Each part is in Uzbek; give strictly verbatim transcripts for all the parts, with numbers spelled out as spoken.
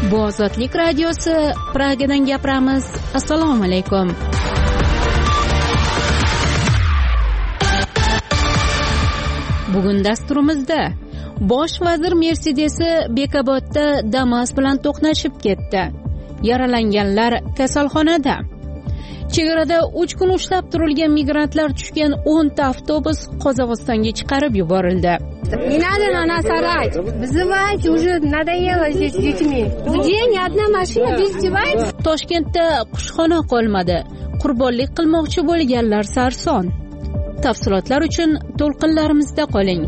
Bu Ozodlik radiosi, Pragadan gapiramiz. Assalomu alaykum. Bugun dasturimizda Bosh vazir Mercedes'i Bekobodda Damas bilan to'qnashib ketdi. Yaralanganlar kasalxonada. Chegarada uch kun ushlab turilgan migrantlar tushgan o'nta avtobus Qozog'istonga chiqarib yuborildi. Не надо на нас орать. Вызывайте, уже надоело здесь с детьми. Где ни одна машина, вы издеваетесь? Toshkentda qushxona qolmadi. Qurbonlik qilmoqchi bo'lganlar sarson. Tafsilotlar uchun to'lqinlarimizda qoling.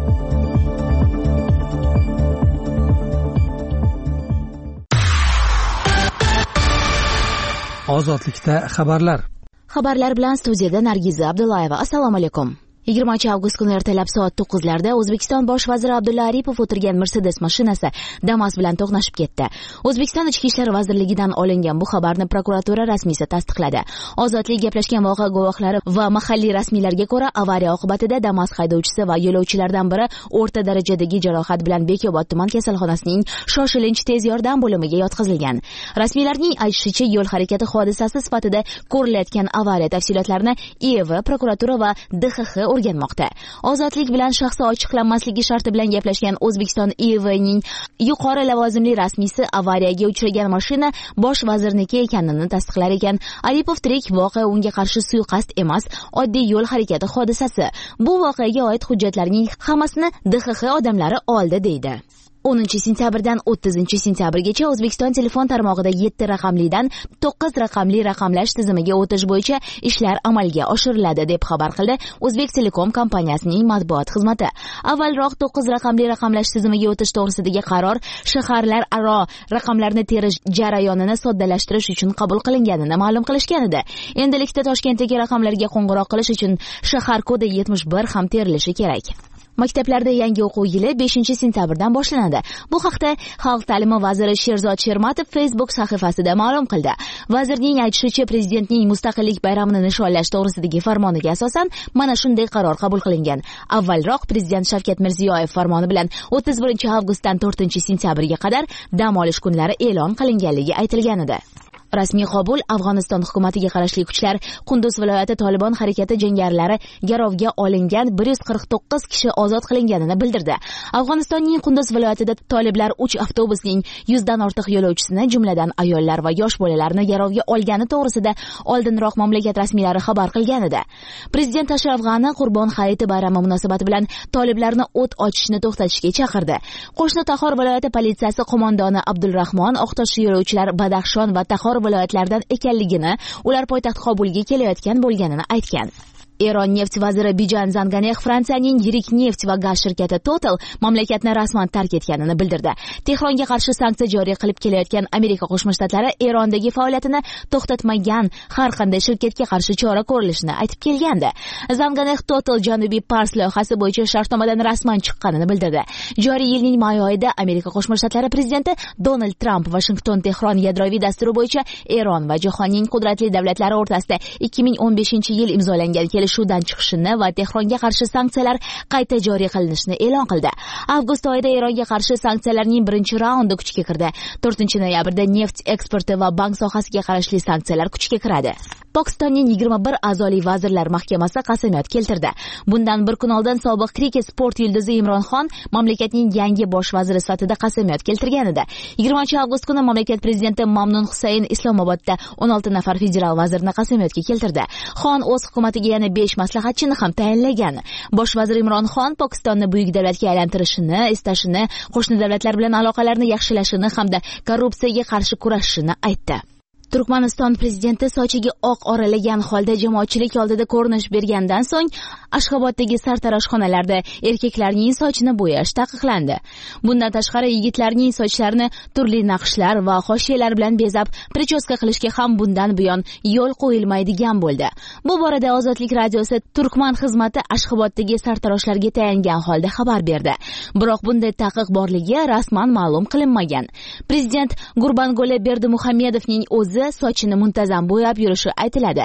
Ozodlikda xabarlar. Xabarlar bilan studiyada Nargiza Abdullayeva. Assalomu alaykum. yigirmanchi avgust kuni ertalab soat to'qqizlarda O'zbekiston bosh vaziri Abdulla Aripov o'tirgan Mercedes mashinasi Damas bilan to'qnashib ketdi. O'zbekiston Ichki ishlar vazirligidan olingan bu xabarni prokuratura rasmiysi tasdiqladi. Ozodlik gaplashgan voqea guvohlari va mahalliy rasmiylarga ko'ra, avariya oqibatida Damas haydovchisi va yo'lovchilardan biri o'rta darajadagi jarohat bilan Bekobod tuman kasalxonasining shoshilinch tez yordam bo'limiga yotqizilgan. Rasmiylarning aytishicha, yo'l harakati hodisasi sifatida ko'rilayotgan avariya tafsilotlarini I E V, prokuratura va D X X o'rganmoqda. Ozodlik bilan shaxsi ochiqlanmasligi sharti bilan gaplashgan O'zbekiston I E V'ning yuqori lavozimli rasmiysi avariyaga uchragan mashina bosh vazirniki ekanini tasdiqlar ekan. Aripov tirik, voqea unga qarshi suiqasd emas, oddiy yo'l harakati hodisasi. Bu voqeaga oid hujjatlarning hammasini D X X odamlari oldi deydi. o'ninchi sentyabrdan o'ttizinchi sentyabrgacha O'zbekiston telefon tarmog'ida yetti raqamlidan to'qqiz raqamli raqamlash tizimiga o'tish bo'yicha ishlar amalga oshiriladi deb xabar qildi O'zbek Telekom kompaniyasining matbuot xizmati. Avvalroq to'qqiz raqamli raqamlash tizimiga o'tish to'g'risidagi qaror shaharlar aro raqamlarni terish jarayonini soddalashtirish uchun qabul qilinganini ma'lum qilishgan edi. Endilikda Toshkentdagi raqamlarga qo'ng'iroq qilish uchun shahar kodi yetmish bir ham terilishi kerak. Maktablarda yangi o'quv yili beshinchi sentyabrdan boshlanadi. Bu haqda Xalq ta'limi vaziri Sherzod Shermatov Facebook sahifasida ma'lum qildi. Vazirning aytishicha, prezidentning mustaqillik bayramini nishonlash to'g'risidagi farmoniga asosan mana shunday qaror qabul qilingan. Avvalroq prezident Shavkat Mirziyoyev farmoni bilan o'ttiz birinchi avgustdan to'rtinchi sentyabrga qadar dam olish kunlari e'lon qilinganligi aytilgan edi. Rasmiy qabul Afg'oniston hukumatiga qarashli kuchlar Qunduz viloyati Tolibon harakati jangarilari garovga olingan bir yuz qirq to'qqiz kishi ozod qilinganini bildirdi. Afg'onistonning Qunduz viloyatida toliblar uch avtobusning yuzdan ortiq yo'lovchisini, jumladan ayollar va yosh bolalarni garovga olgani to'g'risida oldinroq mamlakat rasmiylari xabar qilgan edi. Prezident Ashraf G'ani Qurbon hayiti bayrami munosabati bilan toliblarni o't ochishni to'xtatishga chaqirdi. Qo'shni Taxor viloyati politsiyasi qo'mondoni Abdulrahmon Oqtosh yo'lovchilar Badaxshon va Taxor viloyatlardan ekanligini, ular poytaxt Qobulga kelayotgan bo'lganini aytgan. Eron neft vaziri Bijan Zanganeh Fransiyaning yirik neft va gaz shirkati Total mamlakatni rasman tark etganini bildirdi. Tehronga qarshi sanksiya joriy qilib kelayotgan Amerika Qo'shma Shtatlari Erondagi faoliyatini to'xtatmagan har qanday shirkatga qarshi chora ko'rilishini aytib kelgandi. Zanganeh Total Janubiy Pars loyihasi bo'yicha shartnomadan rasman chiqqanini bildirdi. Joriy yilning may oyida Amerika Qo'shma Shtatlari prezidenti Donald Trump Washington-Tehron yadroviy dasturi bo'yicha Eron va jahonning qudratli davlatlari o'rtasida ikki ming o'n beshinchi yil imzolangan shundan chiqishini va Tehronga qarshi sanksiyalar qayta joriy qilinishini e'lon qildi. Avgust oyida Eronga qarshi sanksiyalarning birinchi raundi kuchga kirdi. to'rtinchi noyabrda neft eksporti va bank sohasiga qarashli sanksiyalar kuchga kiradi. Pokistonning yigirma bir a'zoli vazirlar mahkamasi qasamyod keltirdi. Bundan bir kun oldin sobiq kriket sport yulduzi Imron Xon mamlakatning yangi bosh vaziri sifatida qasamyod keltirgan edi. yigirmanchi avgust kuni mamlakat prezidenti Mamnun Husayn Islomobodda o'n olti nafar federal vazirni qasamyodga keltirdi. Xon o'z hukumatiga yana besh maslahatchini ham tayinlagan. Bosh vazir Imron Xon Pokistonni buyuk davlatga aylantirishini, istashini, qo'shni davlatlar bilan aloqalarni yaxshilashini hamda korrupsiyaga qarshi kurashishini aytdi. Turkmaniston prezidenti sochiga oq oralagan holda jamoatchilik oldida ko'rinish bergandan so'ng Ashxoboddagi sartaroshxonalarda erkaklarning sochini bo'yash taqiqlandi. Bundan tashqari yigitlarning sochlarini turli naqshlar va hoshiyalar bilan bezab prichoska qilishga ham bundan buyon yo'l qo'yilmaydigan bo'ldi. Bu borada Ozodlik radiosi Turkman xizmati Ashxoboddagi sartaroshlarga tayangan holda xabar berdi. Biroq bunday taqiq borligi rasman ma'lum qilinmagan. Prezident Gurbanguli Berdimuhamedovning o'zi sochini muntazam bo'yab yurishi aytiladi.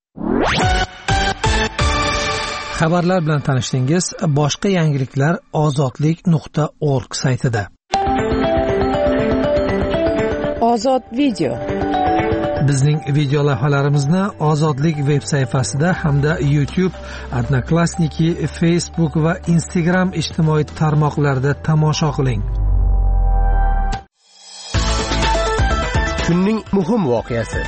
Xabarlar bilan tanishdingiz. Boshqa yangiliklar ozodlik nuqta org saytida. Ozod video. Bizning video lavhalarimizni Ozodlik veb sayfasida hamda YouTube, Odnoklassniki, Facebook va Instagram ijtimoiy tarmoqlarida tomosha qiling. Kunning muhim voqeasi.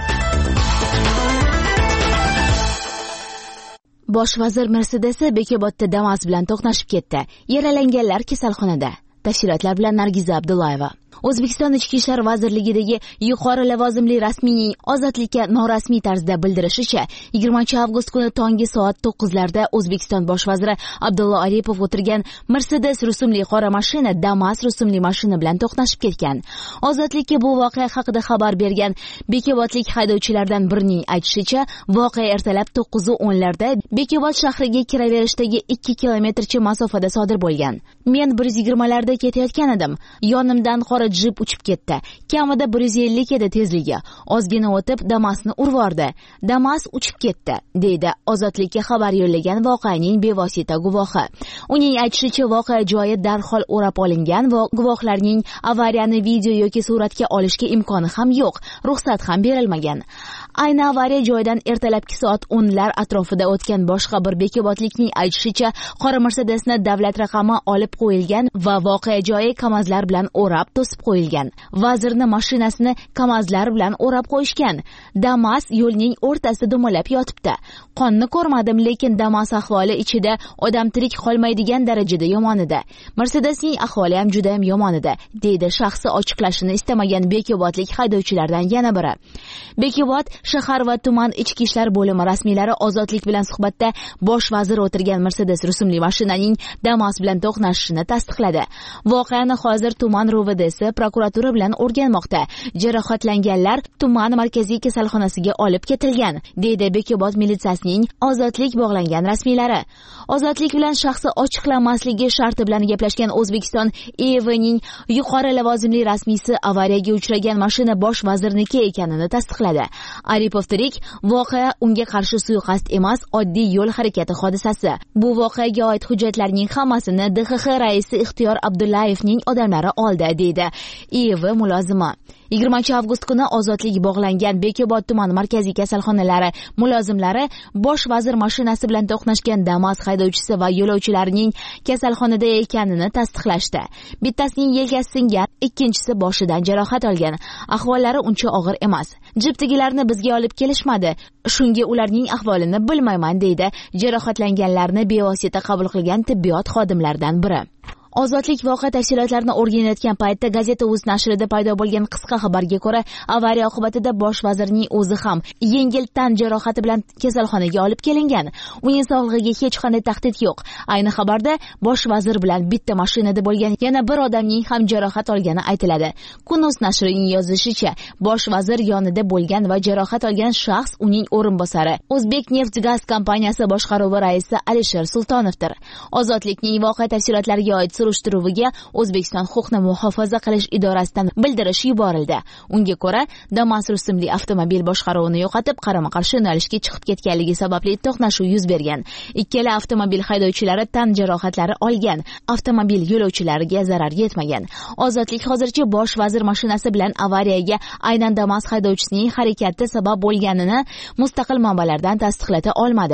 Bosh vazir Mercedes'i Bekobodda Damas bilan to'qnashib ketdi. Yaralanganlar kasalxonada. Tafsilotlar bilan Nargiza Abdullayeva. O'zbekiston Ichki ishlar vazirligidagi yuqori lavozimli rasmiyning Ozodlikka norasmiy tarzda bildirishicha, yigirmanchi avgust kuni tongi soat to'qqizlarda O'zbekiston bosh vaziri Abdulla Aripov o'tirgan Mercedes rusumli qora mashina Damas rusumli mashina bilan to'qnashib ketgan. Ozodlikka bu voqea haqida xabar bergan Bekobodlik haydovchilardan birining aytishicha, voqea ertalab to'qqiz o'nlarda Bekobod shahriga kiraverishdagi ikki kilometrcha masofada sodir bo'lgan. Men bir yuz yigirmalarda ketayotgan edim. Yonimdan qora jip uchib ketdi. Kamida bir yuz ellik edi tezligi. Ozgina o'tib Damasni urvordi. Damas uchib ketdi, deydi Ozodlikka xabar yo'llagan voqeaning bevosita guvohi. Uning aytishicha, voqea joyi darhol o'rab olingan va guvohlarning avariyani video yoki suratga olishga imkoni ham yo'q, ruxsat ham berilmagan. Ayni avariya joyidan ertalabki soat o'nlar atrofida o'tgan boshqa bir bekobodlikning aytishicha, qora Mercedesni davlat raqami olib qo'yilgan va voqea joyi kamazlar bilan o'rab to'sib qo'yilgan. Vazirni mashinasini kamazlar bilan o'rab qo'yishgan. Damas yo'lning o'rtasida dumalab yotibdi. Qonni ko'rmadim, lekin Damas ahvoli ichida odam tirik qolmaydigan darajada yomon edi. Mercedesning ahvoli ham juda ham yomon edi, deydi shaxsi ochiqlashini istamagan bekobodlik haydovchilardan yana biri. Bekobod shahar va tuman ichki ishlar bo'limi rasmiylari Ozodlik bilan suhbatda bosh vazir o'tirgan Mercedes rusumli mashinaning Damas bilan to'qnashishini tasdiqladi. Voqeani hozir tuman R O V Dsi prokuratura bilan o'rganmoqda. Jarohatlanganlar tuman markaziy kasalxonasiga olib ketilgan, deydi Bekobod militsiyasining Ozodlik bog'langan rasmiylari. Ozodlik bilan shaxsi ochiqlanmasligi sharti bilan gaplashgan O'zbekiston E V'ning yuqori lavozimli rasmiysi avariyaga uchragan mashina bosh vazirniki ekanini tasdiqladi. Aripov tirik, voqea unga qarshi suiqasd emas, oddiy yo'l harakati hodisasi. Bu voqeaga oid hujjatlarning hammasini D X X raisi Ixtiyor Abdullayevning odamlari oldi, deydi E V mulozimi. yigirmanchi avgust kuni Ozodlik bog'langan Bekobod tuman markaziy kasalxonalari mulozimlari bosh vazir mashinasi bilan to'qnashgan Damas haydovchisi va yo'lovchilarining kasalxonada ekanini tasdiqlashdi. Bittasining yelkasi singan, ikkinchisi boshidan jarohat olgan. Ahvollari uncha og'ir emas. Jipdagilarni bizga olib kelishmadi. Shunga ularning ahvolini bilmayman, deydi jarohatlanganlarni bevosita qabul qilgan tibbiyot xodimlaridan biri. Ozodlik voqea tafsilotlarini o'rganayotgan paytda Gazeta Uz nashrida paydo bo'lgan qisqa xabarga ko'ra, avariya oqibatida bosh vazirning o'zi ham yengil tan jarohati bilan kasalxonaga olib kelingan. Uning sog'lig'iga hech qanday tahdid yo'q. Ayni xabarda bosh vazir bilan bitta mashinada bo'lgan yana bir odamning ham jarohat olgani aytiladi. Kun.uz nashrining yozishicha, bosh vazir yonida bo'lgan va jarohat olgan shaxs uning o'rinbosari, O'zbekneftgaz kompaniyasi boshqaruvi raisi Alisher Sultonovdir. Ozodlikning voqea tafsilotlariga oid surishtiruviga O'zbekiston huquqni muhofaza qilish idorasidan bildirish yuborildi. Unga ko'ra, Damas rusumli avtomobil boshqaruvini yo'qotib, qarama-qarshi yo'nalishga chiqib ketganligi sababli to'qnashuv yuz bergan. Ikkala avtomobil haydovchilari tan jarohatlari olgan. Avtomobil yo'lovchilariga zarar yetmagan. Ozodlik hozircha bosh vazir mashinasi bilan avariyaga aynan Damas haydovchisining harakati sabab bo'lganini mustaqil manbalardan tasdiqlata olmadi.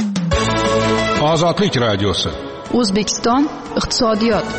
Ozodlik radiosi. O'zbekiston iqtisodiyot.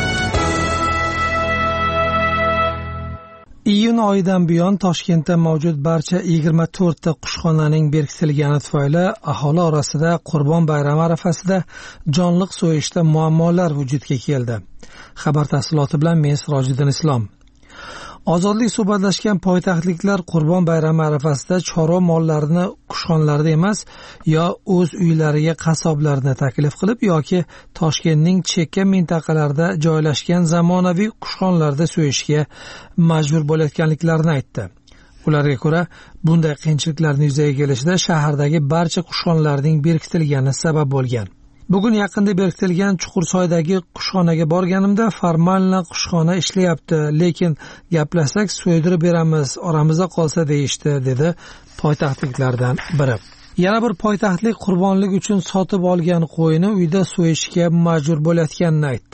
Iyun oyidan buyon Toshkentda mavjud barcha yigirma to'rtta qushxonaning berkitilgani tufayli aholi orasida Qurbon bayrami arafasida jonliq so'yishda muammolar vujudga keldi. Xabar tafsiloti bilan men Sirojiddin Islom. Ozodlik suhbatlashgan poytaxtliklar Qurbon bayrami arafasida chorva mollarini qushxonalarda emas, yo o'z uylariga qassoblarni taklif qilib yoki Toshkentning chekka mintaqalarida joylashgan zamonaviy qushxonalarda so'yishga majbur bo'layotganliklarini aytdi. Ularga ko'ra, bunday qiyinchiliklarning yuzaga kelishida shahardagi barcha qushxonalarning berkitilgani sabab bo'lgan. Bugun yaqinda berkitilgan Chuqursoydagi qushxonaga borganimda formalna qushxona ishlayapti, lekin gaplasak so'ydirib beramiz, oramizda qolsa deyishdi, dedi poytaxtliklardan biri. Yana bir poytaxtlik qurbonlik uchun sotib olgan qo'yini uyda so'yishga majbur bo'layotganini aytdi.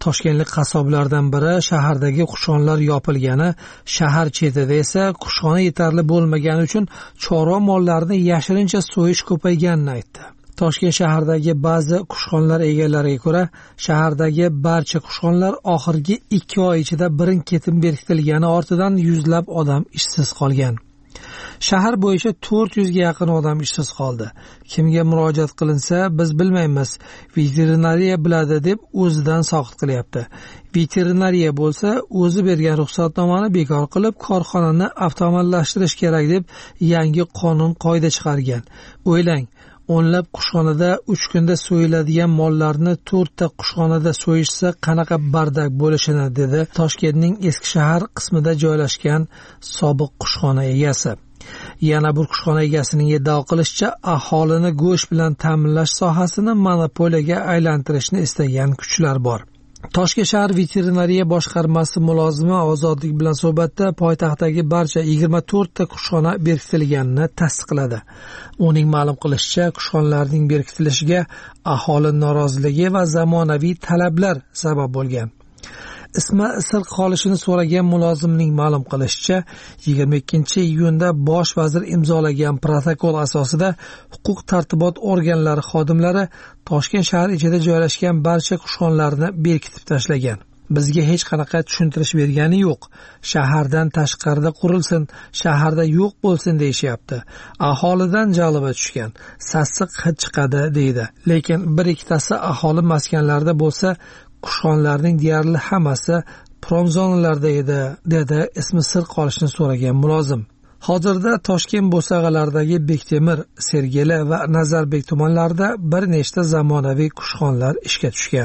Toshkentlik qassoblardan biri shahardagi qushxonalar yopilgani, shahar chetida esa qushxona yetarli bo'lmagani uchun chorva mollarini yashirincha so'yish ko'payganini aytdi. Toshkent shahardagi ba'zi qushxonalar egalariga ko'ra, shahardagi barcha qushxonalar oxirgi ikki oy ichida birin-ketin berkitilgani ortidan yuzlab odam ishsiz qolgan. Shahar bo'yicha to'rt yuzga yaqin odam ishsiz qoldi. Kimga murojaat qilinsa, biz bilmaymiz, veterinariya biladi deb o'zidan soqit qilyapti. Veterinariya bo'lsa, o'zi bergan ruxsatnomani bekor qilib, korxonani avtomatlashtirish kerak deb yangi qonun qoida chiqargan. O'ylang, o'nlab qushxonada uch kunda so'yiladigan mollarni to'rtta qushxonada so'yishsa qanaqa bardak bo'lishini, dedi Toshkentning eski shahar qismida joylashgan sobiq qushxona egasi. Yana bir qushxona egasining iddao qilishicha, aholini go'sht bilan ta'minlash sohasini monopoliyaga aylantirishni istagan kuchlar bor. Toshkent shahar veterinariya boshqarmasi mulozimi Ozodlik bilan suhbatda poytaxtdagi barcha yigirma to'rtta qushxona berkitilganini tasdiqladi. Uning ma'lum qilishicha, qushxonalarning berkitilishiga aholi noroziligi va zamonaviy talablar sabab bo'lgan. Ismi sir qolishini so'ragan mulozimning ma'lum qilishicha, yigirma ikkinchi iyunda bosh vazir imzolagan protokol asosida huquq tartibot organlari xodimlari Toshkent shahar ichida joylashgan barcha qushxonalarni berkitib tashlagan. Bizga hech qanaqa tushuntirish bergani yo'q. Shahardan tashqarida qurilsin, shaharda yo'q bo'lsin deyishyapti. Aholidan jag'iba tushgan, sassiq hid chiqadi deydi. Lekin bir ikkitasi aholi maskanlarida bo'lsa, qushxonalarning deyarli hammasi prom zonalarda edi, dedi ismi sir qolishini so'ragan mulozim. Hozirda Toshkent bo'sag'alaridagi Bektemir, Sergeli va Nazarbek tumanlarida bir nechta zamonaviy qushxonalar ishga tushgan.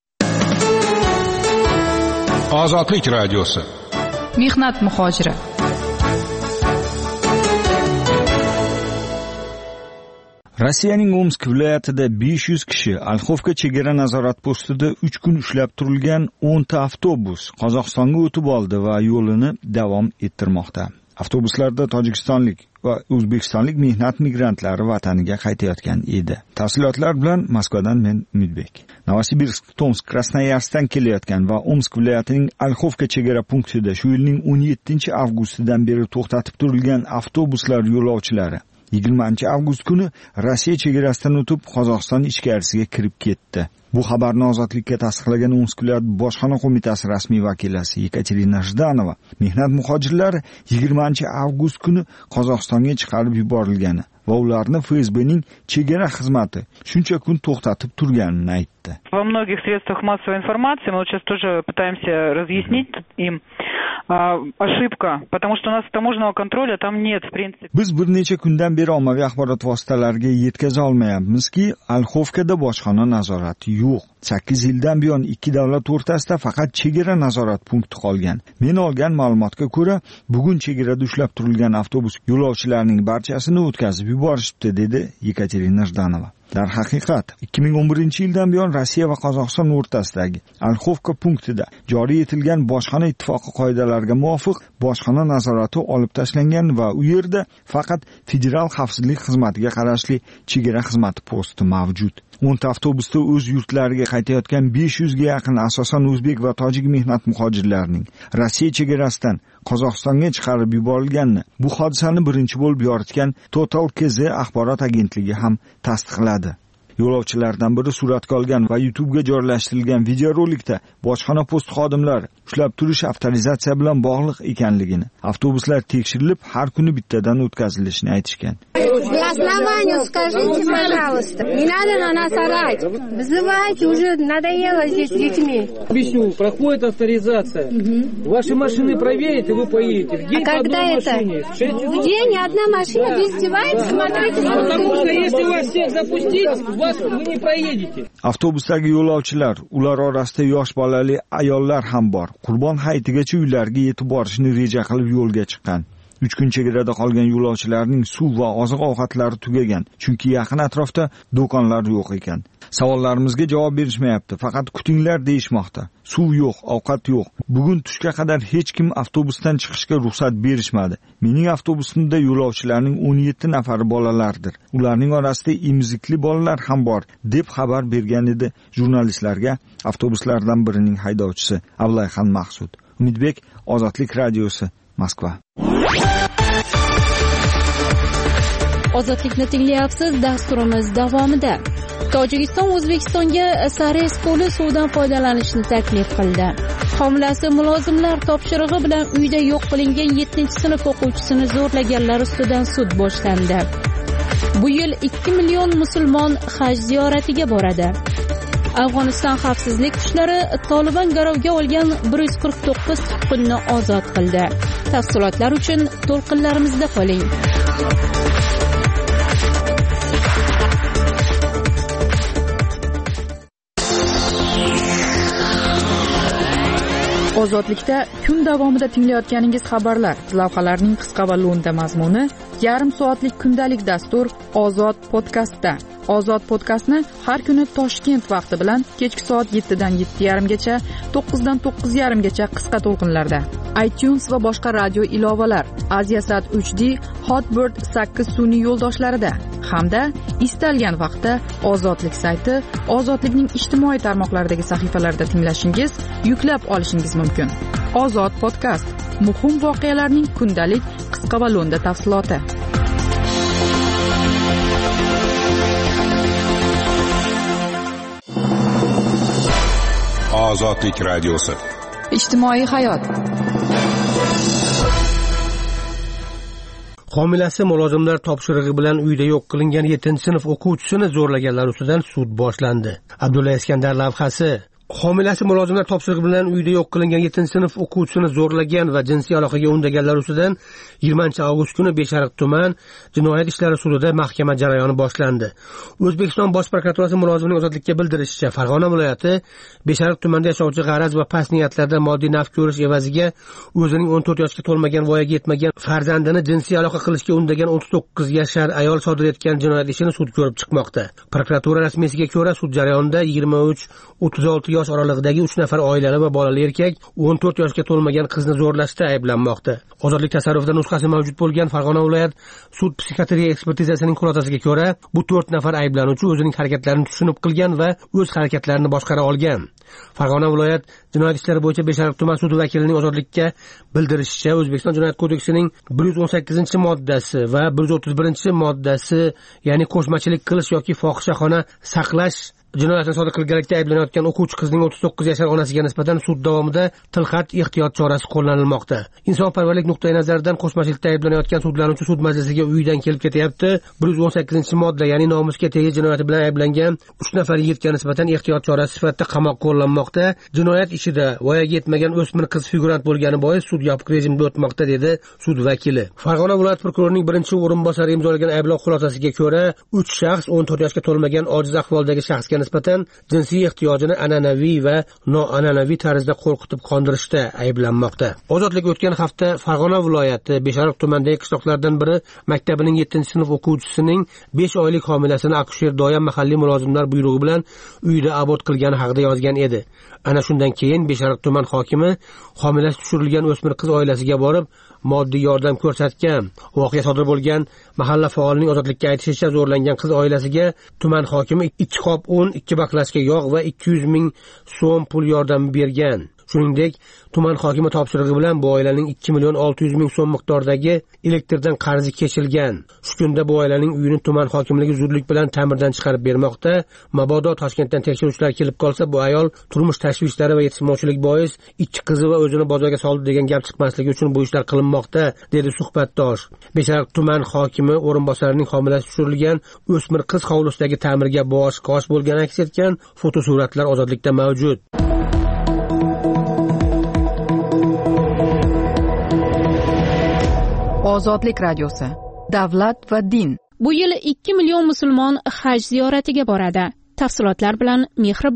Ozodlik radiosi. Mehnat muhojiri. Rossiyaning Omsk viloyatida besh yuz kishi Alxovka chegara nazorat postida uch kun ushlab turilgan o'nta avtobus Qozog'istonga o'tib oldi va yo'lini davom ettirmoqda. Avtobuslarda tojikistonlik va o'zbekistonlik mehnat migrantlari vataniga qaytayotgan edi. Tafsilotlar bilan Moskvadan men Umidbek. Novosibirsk, Tomsk, Krasnoyarskdan kelayotgan va Omsk viloyatining Alxovka chegara punktida shu yilning o'n yettinchi avgustidan beri to'xtatib turilgan avtobuslar yo'lovchilari yigirmanchi avgust kuni Rossiya chegarasidan o'tib Qozog'iston ichkarisiga kirib ketdi. Bu xabarni Ozodlikka tasdiqlagan Omsk viloyat bojxona qo'mitasi rasmiy vakilasi Yekaterina Zhdanova mehnat muhojirlari yigirmanchi avgust kuni Qozog'istonga chiqarib yuborilgani va ularni F S B'ning chegara xizmati shuncha kun to'xtatib turganini aytdi. Во многих средствах массовой информации мы вот сейчас тоже пытаемся разъяснить им ошибка, потому что у нас таможенного контроля там нет, в принципе. Biz bir necha kundan beri ommaviy axborot vositalariga yetkaza olmayapmizki, Alxovkada bojxona nazorati yo'q. sakkiz yildan buyon ikki davlat o'rtasida faqat chegara nazorat punkti qolgan. Men olgan ma'lumotga ko'ra, bugun chegarada ushlab turilgan avtobus yo'lovchilarining barchasini o'tkazib yuborishibdi, dedi Yekaterina Zhdanova. Darhaqiqat, ikki ming o'n birinchi yildan buyon Rossiya va Qozog'iston o'rtasidagi Alxovka punktida joriy etilgan bojxona ittifoqi qoidalariga muvofiq bojxona nazorati olib tashlangan va u yerda faqat Federal xavfsizlik xizmatiga qarashli chegara xizmati posti mavjud. o'nta avtobusda o'z yurtlariga qaytayotgan besh yuzga yaqin asosan o'zbek va tojik mehnat muhojirlarining Rossiya chegarasidan Qozog'istonga chiqarib yuborilganini bu hodisani birinchi bo'lib yoritgan Total K Z axborot agentligi ham tasdiqladi. Yo'lovchilardan biri suratga olgan va YouTube'ga joylashtirilgan videorolikda bojxona post xodimlari ushlab turish avtorizatsiya bilan bog'liq ekanligini, avtobuslar tekshirilib har kuni bittadan o'tkazilishini aytishgan. Основанию скажите, пожалуйста. Не надо на нас орать. Вызывайте, уже надоело здесь с детьми. Объясню, проходит авторизация. Угу. Ваши машины проверят, и вы поедете. В день а когда это? В день одна машина, вы издеваетесь, смотрите. Потому что если вас всех запустить, вас вы не проедете. Avtobusdagi yo'lovchilar, ular orasida yosh bolali ayollar ham bor. Qurbon hayitigacha uylariga yetib borishni reja qilib yo'lga chiqqan. uch kun chegarada qolgan yo'lovchilarning suv va oziq-ovqatlari tugagan, chunki yaqin atrofda do'konlar yo'q ekan. Savollarimizga javob berishmayapti, faqat kutinglar deyishmoqda. Suv yo'q, ovqat yo'q. Bugun tushga qadar hech kim avtobusdan chiqishga ruxsat berishmadi. Mening avtobusimda yo'lovchilarning o'n yetti nafari bolalardir. Ularning orasida emizikli bolalar ham bor, deb xabar bergan edi jurnalistlarga avtobuslardan birining haydovchisi Avlayxon Maqsud. Umidbek, Ozodlik radiosi, Moskva. Ozodlikni tinglayapsiz. Dasturimiz davomida Tojikiston O'zbekistonga Sares ko'li suvidan foydalanishni taklif qildi. Homilasi mulozimlar topshirig'i bilan uyda yo'q qilingan yettinchi sinf o'quvchisini zo'rlaganlar ustidan sud boshlandi. Bu yil ikki million musulmon haj ziyoratiga boradi. Afg'oniston xavfsizlik kuchlari Taliban garovga olgan bir yuz qirq to'qqiz tutqunni ozod qildi. Tafsilotlar uchun to'lqinlarimizda qoling. Ozodlikda kun davomida tinglayotganingiz xabarlar, lavhalarning qisqa va lo'nda mazmuni, yarim soatlik kundalik dastur Ozod podkastda. Ozod podkastni har kuni Toshkent vaqti bilan kechki soat yettidan yetti yarim gacha, to'qqizdan to'qqiz yarim gacha qisqa to'lqinlarda, iTunes va boshqa radio ilovalar, Aziasat uch D, Hotbird sakkiz sun'iy yo'ldoshlarida hamda istalgan vaqtda Ozodlik sayti, Ozodlikning ijtimoiy tarmoqlaridagi sahifalarida tinglashingiz, yuklab olishingiz mumkin. Ozod podkast, muhim voqealarning kundalik qisqa va lo'nda tafsiloti. Ozodlik radiosi. Ijtimoiy hayot. Homilasi mulozimlar topshirig'i bilan uyda yo'q qilingan yettinchi sinf o'quvchisini zo'rlaganlar ustidan sud boshlandi. Abdulla Iskandar lavhasi. Homilasi mulozimlar topshirig'i bilan uyda yo'q qilingan yettinchi sinf o'quvchisini zo'rlagan va jinsiy aloqaga undaganlar ustidan yigirmanchi avgust kuni Beshariq tuman jinoyat ishlari sudida mahkama jarayoni boshlandi. O'zbekiston Bosh prokuraturasi mulozimining ozodlikka bildirishicha, Farg'ona viloyati Beshariq tumanida yashovchi g'araz va past niyatlarda moddiy naf ko'rish evaziga o'zining o'n to'rt yoshga to'lmagan, voyaga yetmagan farzandini jinsiy aloqa qilishga undagan o'ttiz to'qqiz yashar ayol sodir etgan jinoyat ishini sud ko'rib chiqmoqda. Prokuratura rasmiysiga ko'ra, sud jarayonida yigirma uch o'ttiz olti yosh oralig'idagi uch nafar oilali va bolali erkak o'n to'rt yoshga to'lmagan qizni zo'rlashda ayblanmoqda. Ozodlik tasarrufida nusxasi mavjud bo'lgan Farg'ona viloyat sud psixiatriya ekspertizasining xulosasiga ko'ra, bu to'rt nafar ayblanuvchi o'zining harakatlarini tushunib qilgan va o'z harakatlarini boshqara olgan. Farg'ona viloyat jinoyat ishlari bo'yicha Beshariq tuman sudi vakilining ozodlikka bildirishicha, O'zbekiston Jinoyat kodeksining bir yuz o'n sakkizinchi moddasi va bir yuz o'ttiz birinchi moddasi, ya'ni qo'shmachilik qilish yoki fohishaxona saqlash jinoyatni sodir qilganlikda ayblanayotgan o'quvchi qizning o'ttiz to'qqiz yashar onasiga nisbatan sud davomida tilxat ehtiyot chorasi qo'llanilmoqda. Insonparvarlik nuqtai nazaridan qo'shmachilikda ayblanayotgan sudlanuvchi sud majlisiga uyidan kelib ketyapti. bir yuz o'n sakkizinchi modda, ya'ni nomusga tegishli jinoyati bilan ayblangan uch nafar yigitga nisbatan ehtiyot chorasi sifatida qamoqqa qo'llanmoqda. Jinoyat ishida voyaga yetmagan o'smir qiz figurant bo'lgani bois sud yopiq rejimda o'tmoqda, dedi sud vakili. Farg'ona viloyat prokurorining birinchi o'rinbosari imzolagan ayblov xulosasiga ko'ra, uch shaxs o'n to'rt yoshga to'lmagan ojiz ahvoldagi shaxsga nisbatan jinsiy ehtiyojini an'anaviy va noan'anaviy tarzda qo'rqitib qondirishda ayblanmoqda. Ozodlik o'tgan hafta Farg'ona viloyati Beshariq tumanidagi qishloqlardan biri maktabining yettinchi sinf o'quvchisining besh oylik homilasini akusher doya mahalliy mulozimlar buyrug'i bilan uyda abort qilgani haqida yozgan edi. Ana shundan keyin Beshariq tuman hokimi homilasi tushirilgan o'smir qiz oilasiga borib moddiy yordam ko'rsatgan. Voqea sodir bo'lgan mahalla faolining ozodlikka aytishicha, zo'rlangan qiz oilasiga tuman hokimi ikki qop un, ikki baklashka yog' va ikki yuz ming so'm pul yordami bergan. Shuningdek, tuman hokimi topshirig'i bilan bu oilaning ikki million olti yuz ming so'm miqdoridagi elektrdan qarzi kechilgan. Shu kunda bu oilaning uyini tuman hokimligi zudlik bilan ta'mirdan chiqarib bermoqda. Mabodo Toshkentdan tekshiruvchilar kelib qolsa, bu ayol turmush tashvishlari va yetishmovchilik bois ikki qizi va o'zini bozorga soldi degan gap chiqmasligi uchun bu ishlar qilinmoqda, dedi suhbatdosh. Beshariq tuman hokimi o'rinbosarining homilasi tushirilgan o'smir qiz hovlisidagi ta'mirga bosh qosh bo'lgani aks etgan fotosuratlar ozodlikda mavjud. Ozodlik radiosi. Davlat va din. Bu yil ikki million musulmon haj ziyoratiga boradi. Tafsilotlar bilan Mehribon.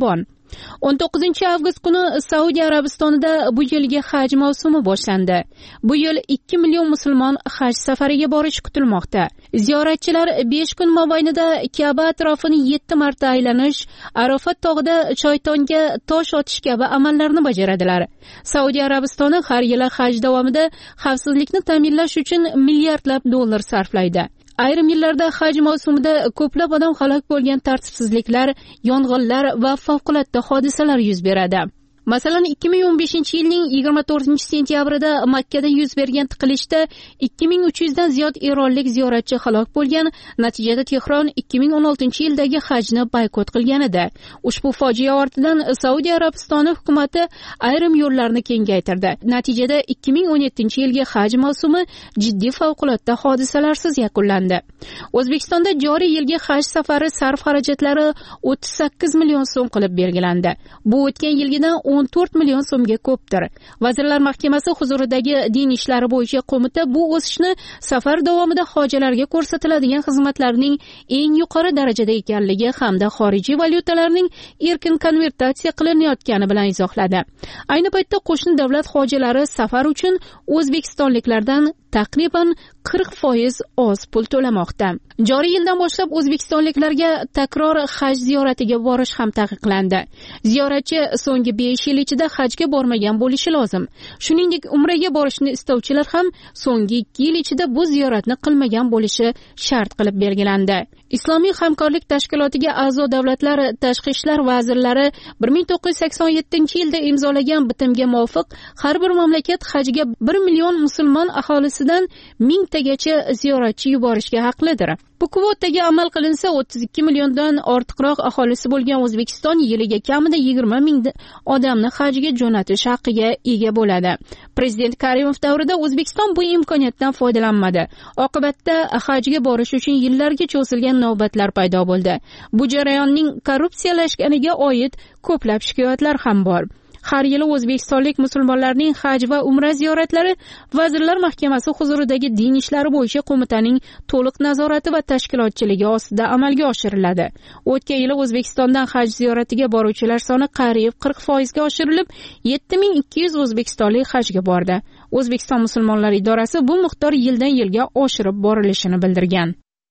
o'n to'qqizinchi avgust kuni Saudiya Arabistonida bu yilgi haj mavsumi boshlandi. Bu yil ikki million musulmon haj safariga borishi kutilmoqda. Ziyoratchilar besh kun mobaynida Ka'ba atrofini yetti marta aylanish, Arafat tog'ida shaytonga tosh otish kabi amallarni bajaradilar. Saudiya Arabistoni har yili haj davomida xavfsizlikni ta'minlash uchun milliardlab dollar sarflaydi. Ayrim yillarda haj mavsumida ko'plab odam halok bo'lgan tartibsizliklar, yong'inlar va favqulodda hodisalar yuz beradi. Masalan, ikki ming o'n beshinchi yilning yigirma to'rtinchi sentyabrida Makkada yuz bergan tiqilishda ikki ming uch yuz dan ziyod eronlik ziyoratchi halok bo'lgan. Natijada Tehron ikki ming o'n oltinchi yildagi hajni boykot qilgan edi. Ushbu fojia ortidan Saudiya Arabistoni hukumatı ayrim yo'llarni kengaytirdi. Natijada ikki ming o'n yettinchi yilgi haj mavsumi jiddiy favqulodda hodisalarsiz yakunlandi. O'zbekistonda joriy yilgi haj safari sarf xarajatlari o'ttiz sakkiz million so'm qilib belgilandi. Bu o'tgan yilgidan o'n to'rt million so'mga ko'pdir. Vazirlar Mahkamasi huzuridagi din ishlari bo'yicha qo'mita bu o'sishni safar davomida hojilarga ko'rsatiladigan xizmatlarning eng yuqori darajada ekanligi hamda xorijiy valyutalarning erkin konvertatsiya qilinayotgani bilan izohladi. Ayni paytda qo'shni davlat hojilari safar uchun o'zbekistonliklardan taqriban qirq foiz oz pul to'lamoqda. Joriy yildan boshlab o'zbekistonliklarga takror haj ziyoratiga borish ham taqiqlandi. Ziyoratchi so'nggi besh yil ichida hajga bormagan bo'lishi lozim. Shuningdek, umraga borishni istovchilar ham so'nggi ikki yil ichida bu ziyoratni qilmagan bo'lishi shart qilib belgilandi. Islomiy hamkorlik tashkilotiga a'zo davlatlar tashqi ishlar vazirlari bir ming to'qqiz yuz sakson yettinchi yilda imzolagan bitimga muvofiq har bir mamlakat hajga bir million musulmon aholisidan mingtagacha ziyoratchi yuborishga haqlidir. Bu kvotaga amal qilinsa o'ttiz ikki milliondan ortiqroq aholisi bo'lgan O'zbekiston yiliga kamida yigirma ming odamni hajga jo'natish haqqiga ega bo'ladi. Prezident Karimov davrida O'zbekiston bu imkoniyatdan foydalanmadi. Oqibatda hajga borish uchun yillarga cho'zilgan navbatlar paydo bo'ldi. Bu jarayonning korrupsiyalashganiga oid ko'plab shikoyatlar ham bor. Har yili o'zbekistonlik musulmonlarning haj va umra ziyoratlari Vazirlar Mahkamasi huzuridagi din ishlari bo'yicha qo'mitaning to'liq nazorati va tashkilotchiligi ostida amalga oshiriladi. O'tgan yili O'zbekistondan haj ziyoratiga boruvchilar soni qariyb qirq foizga oshirilib, yetti ming ikki yuz o'zbekistonlik hajga bordi. O'zbekiston musulmonlar idorasi bu miqdor yildan yilga oshirib borilishini bildirgan.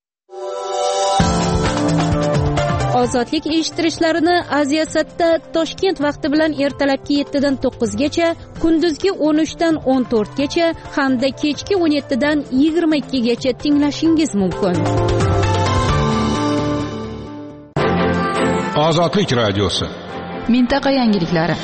Ozodlik eshittirishlarini Aziyasatda Toshkent vaqti bilan ertalabki yetti dan to'qqizgacha, kunduzgi o'n uch dan o'n to'rtgacha hamda kechki o'n yetti dan yigirma ikkigacha tinglashingiz mumkin. Ozodlik radiosi. Mintaqa yangiliklari.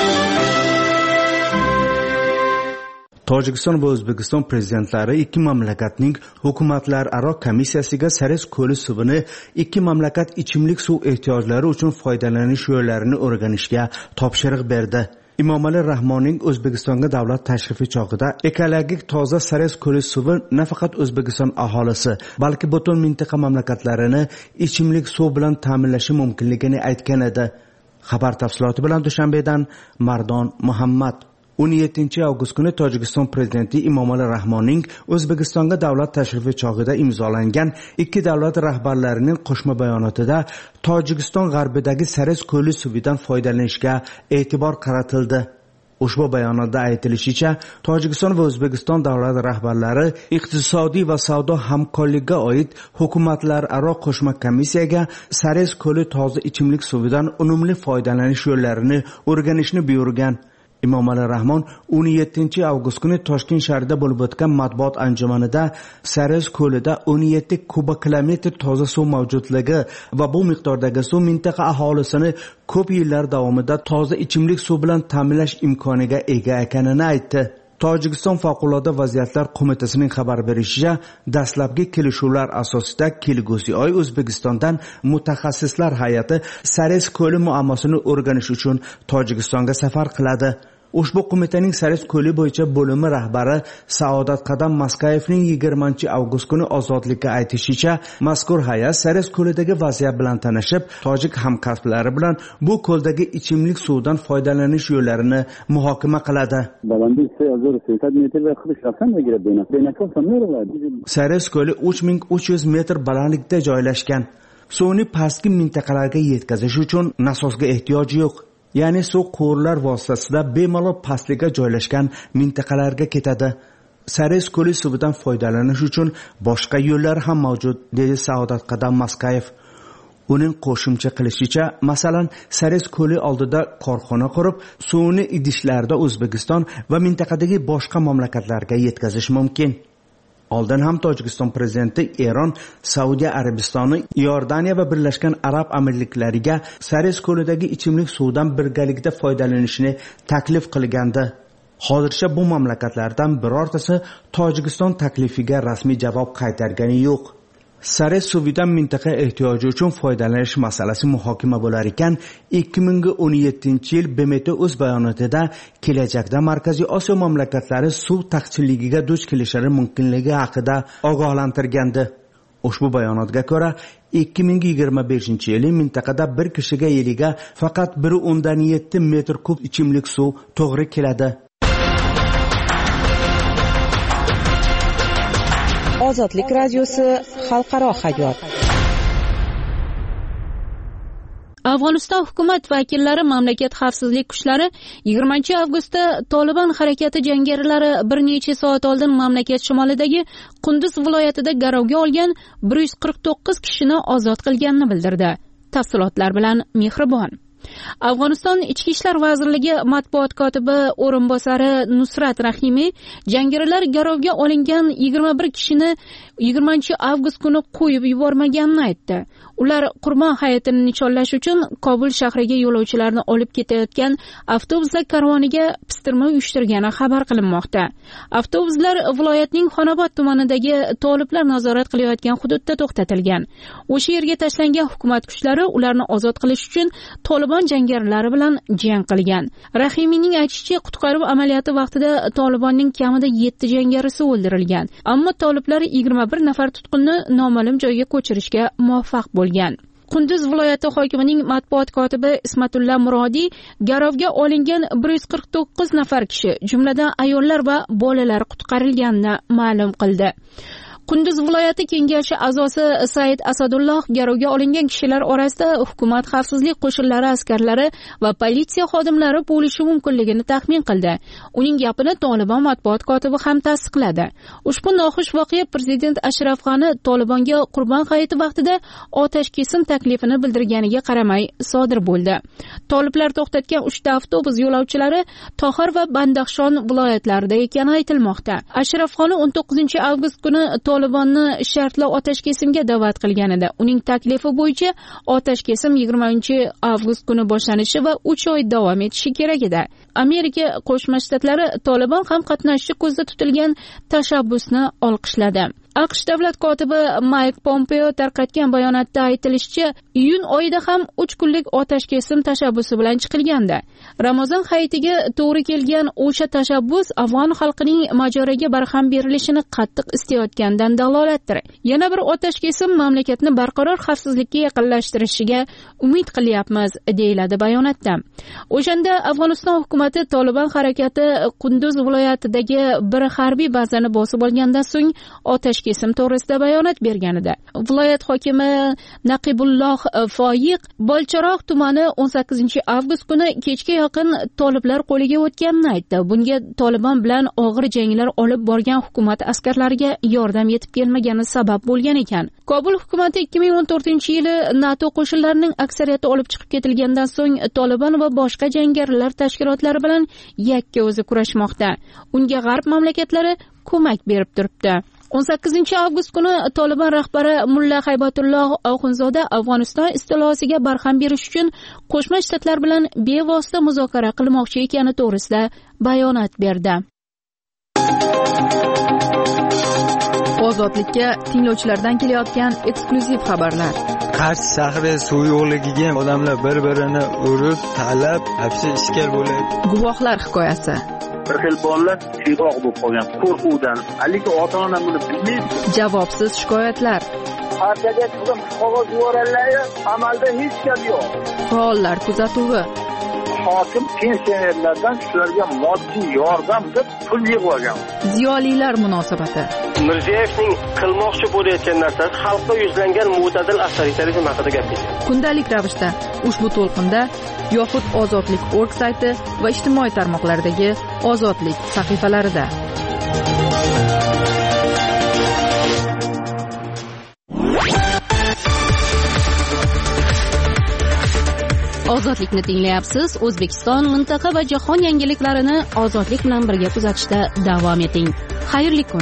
Tojikiston va O'zbekiston prezidentlari ikki mamlakatning hukumatlararo komissiyasiga Sares ko'li suvini ikki mamlakat ichimlik suv ehtiyojlari uchun foydalanish yo'llarini o'rganishga topshiriq berdi. Emomali Rahmonning O'zbekistonga davlat tashrifi chog'ida ekologik toza Sares ko'li suvi nafaqat O'zbekiston aholisi, balki butun mintaqa mamlakatlarini ichimlik suv bilan ta'minlashi mumkinligini aytgan edi. Xabar tafsiloti bilan Dushanbedan Mardon Muhammad. o'n yettinchi avgust kuni Tojikiston prezidenti Emomali Rahmonning O'zbekistonga davlat tashrifi chog'ida imzolangan ikki davlat rahbarlarining qo'shma bayonotida Tojikiston g'arbidagi Sares ko'li suvidan foydalanishga e'tibor qaratildi. Ushbu bayonotda aytilishicha, Tojikiston va O'zbekiston davlat rahbarlari iqtisodiy va savdo hamkorligiga oid hukumatlararo qo'shma komissiyaga Sares ko'li toza ichimlik suvidan unumli foydalanish yo'llarini o'rganishni buyurgan. Emomali Rahmon o'n yettinchi avgust kuni Toshkent shahrida bo'lib o'tgan matbuot anjumanida Sares ko'lida o'n yetti kubokilometr toza suv mavjudligi va bu miqdordagi suv mintaqa aholisini ko'p yillar davomida toza ichimlik suv bilan ta'minlash imkoniga ega ekanini aytdi. Tojikiston favqulodda vaziyatlar qo'mitasining xabar berishicha, dastlabki kelishuvlar asosida kelgusi oy O'zbekistondan mutaxassislar hay'ati Sares ko'li muammosini o'rganish uchun Tojikistonga safar qiladi. Ushbu qo'mitaning Sares ko'li bo'yicha bo'limi rahbari Saodat Qadam Maskayevning yigirmanchi avgust kuni Ozodlikka aytishicha, mazkur hay'at Sares ko'lidagi vaziyat bilan tanishib, tojik hamkasblari bilan bu ko'ldagi ichimlik suvdan foydalanish yo'llarini muhokama qiladi. Sares ko'li uch ming uch yuz metr balandlikda joylashgan. Suvni pastki mintaqalarga yetkazish uchun nasosga ehtiyoj yo'q. Ya'ni suv quvurlar vositasida bemalol pastlikka joylashgan mintaqalarga ketadi. Sares ko'li suvidan foydalanish uchun boshqa yo'llar ham mavjud, dedi Saodat Qadam Maskayev. Uning qo'shimcha qilishicha, masalan, Sares ko'li oldida korxona qurib, suvni idishlarda O'zbekiston va mintaqadagi boshqa mamlakatlarga yetkazish mumkin. Oldin ham Tojikiston prezidenti Eron, Saudiya Arabistoni, Iordaniya va Birlashgan Arab Amirliklariga Sares ko'lidagi ichimlik suvdan birgalikda foydalanishni taklif qilgandi. Hozircha bu mamlakatlardan birortasi Tojikiston taklifiga rasmiy javob qaytargani yo'q. Sares suvidan mintaqa ehtiyoji uchun foydalanish masalasi muhokama bo'lar ekan, ikki ming o'n yettinchi yil B M T o'z bayonotida kelajakda Markaziy Osiyo mamlakatlari suv taqchilligiga duch kelishlari mumkinligi haqida ogohlantirgandi. Ushbu bayonotga ko'ra, ikki ming yigirma beshinchi yil mintaqada bir kishiga yiliga faqat bir o'ndan yetti metr kub ichimlik suv to'g'ri keladi. Ozodlik radiosi xalqaro hayot. Afg'oniston hukumat vakillari mamlakat xavfsizlik kuchlari yigirmanchi avgustda Taliban harakati jangarilari bir necha soat oldin mamlakat shimolidagi Qunduz viloyatida garovga olgan bir yuz qirq to'qqiz kishini ozod qilganini bildirdi. Tafsilotlar bilan Mehribon. Afg'oniston Ichki ishlar vazirligi matbuot kotibi o'rinbosari Nusrat Rahimi jangarilar garovga olingan yigirma bir kishini yigirmanchi avgust kuni qo'yib yubormaganini aytdi. Ular Qurbon hayitini nishonlash uchun Kobul shahriga yo'lovchilarni olib ketayotgan avtobuslar karvoniga pistirma uyushtirgani xabar qilinmoqda. Avtobuslar viloyatning Xonobod tumanidagi toliblar nazorat qilayotgan hududda to'xtatilgan. O'sha yerga tashlangan hukumat kuchlari ularni ozod qilish uchun Taliban jangarilari bilan jang qilgan. Rahimiyning aytishicha, qutqaruv amaliyoti vaqtida Talibanning kamida yetti jangarisi o'ldirilgan. Ammo toliblar yigirma bir nafar tutqunni noma'lum joyga ko'chirishga muvaffaq bo'lgan. Qunduz viloyati hokimining matbuot kotibi Ismatulla Murodiy garovga olingan bir yuz qirq to'qqiz nafar kishi, jumladan ayollar va bolalar qutqarilganini ma'lum qildi. Qunduz viloyati kengashi a'zosi Said Asadulloh garovga olingan kishilar orasida hukumat xavfsizlik qo'shinlari askarlari va politsiya xodimlari bo'lishi mumkinligini taxmin qildi. Uning gapini Taliban matbuot kotibi ham tasdiqladi. Ushbu noxush voqea prezident Ashraf G'ani Talibanga Qurbon hayiti vaqtida otash kesim taklifini bildirganiga qaramay sodir bo'ldi. Toliblar to'xtatgan uchta avtobus yo'lovchilari Tohir va Bandaxshon viloyatlarida ekani aytilmoqda. Ashraf G'ani o'n to'qqizinchi avgust kuni Talibanni shartli otash kesimga da'vat qilganida, uning taklifi bo'yicha otash kesim yigirmanchi avgust kuni boshlanishi va uch oy davom etishi kerak edi. Amerika Qo'shma Shtatlari Taliban ham qatnashishi ko'zda tutilgan tashabbusni olqishladi. AQSh davlat kotibi Mike Pompeo tarqatgan bayonotda aytilishicha, iyun oyida ham uch kunlik otash kesim tashabbusi bilan chiqilgandi. Ramazon hayitiga to'g'ri kelgan o'sha tashabbus afg'on xalqining mojaroga barham berilishini qattiq istayotganidan dalolatdir. Yana bir otash kesim mamlakatni barqaror xavfsizlikka yaqinlashtirishiga umid qilyapmiz, deyiladi bayonotda. O'shanda Afg'oniston hukumati Taliban harakati Qunduz viloyatidagi bir harbiy bazani bosib olgandan so'ng otash kesim to'g'risida bayonot berganida. Viloyat hokimi Naqibulloh Foyiq Bolcharoq tumani o'n sakkizinchi avgust kuni kechga yaqin toliblar qo'liga o'tganini aytdi. Bunga Taliban bilan og'ir janglar olib borgan hukumat askarlariga yordam yetib kelmagani sabab bo'lgan ekan. Kobul hukumati ikki ming o'n to'rtinchi yili NATO qo'shinlarining aksariyati olib chiqib ketilgandan so'ng Taliban va boshqa jangarilar tashkilotlari bilan yakka o'zi kurashmoqda. Unga g'arb mamlakatlari ko'mak berib turibdi. o'n sakkizinchi avgust kuni Taliban rahbari Mulla Haybatulloh Oxunzoda Afg'oniston istilosiga barham berish uchun Qo'shma Shtatlar bilan bevosita muzokara qilmoqchi ekani to'g'risida bayonot berdi. Ozodlikka tinglovchilardan kelayotgan eksklyuziv xabarlar. Qarshi shahri suv yo'qligiga odamlar bir-birini urib, talab, hapsi ishkal bo'ladi. Guvohlar hikoyasi. Bir xil bolalar shiroq bo'lib qolgan qo'rquvdan. Aliki ota-ona buni bilmaydi. Javobsiz shikoyatlar. Partiyaga qizim qog'oz yuborganlar, amalda hech gap yo'q. Faollar kuzatuvi. hokim pensionerlardan shularga moddiy yordam deb pul yig'ib olgan. Ziyolilar munosabati. Mirziyoyevning qilmoqchi bo'layotgan narsasi xalqqa yuzlangan mo'tadil avtoritarizm haqida gapirdi. Kundalik ravishda ushbu to'lqinda yoxud Ozodlik nokta org sayti va ijtimoiy tarmoqlardagi Ozodlik sahifalarida. Ozodlikni tinglayapsiz. O'zbekiston, mintaqa va jahon yangiliklarini ozodlik bilan birga kuzatishda davom eting. Xayrli kun.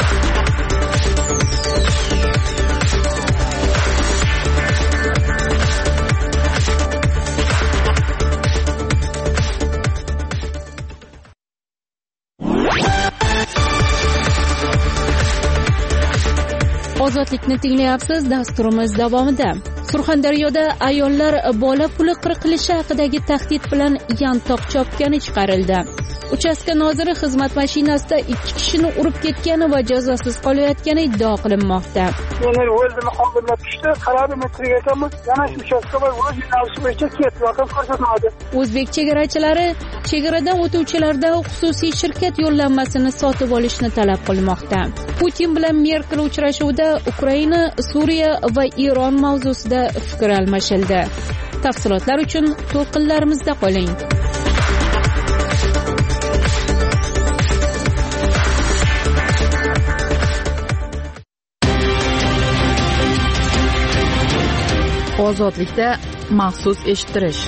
Ozodlikni tinglayapsiz. Dasturimiz davomida Surxondaryoda ayollar bola puli qirqilishi haqidagi tahdid bilan yantoq chopgani chiqarildi. Uchastka noziri xizmat mashinasida ikki kishini urib ketgani va jazosiz qolayotgani iddao qilinmoqda. Meni o'zimni qo'limga tushdi, qaradim metroga ekanman, yana shu uchastka va o'z yo'nalishi bo'yicha ketdi, vaqt ko'rsatmadi. O'zbek chegarachilari chegaradan o'tuvchilardan xususiy shirkat yo'llanmasini sotib olishni talab qilmoqda. Putin bilan Merkel uchrashuvida Ukraina, Suriya va Eron mavzusida fikr almashildi. Tafsilotlar uchun to'lqinlarimizda qoling. Ozodlikda maxsus eshittirish.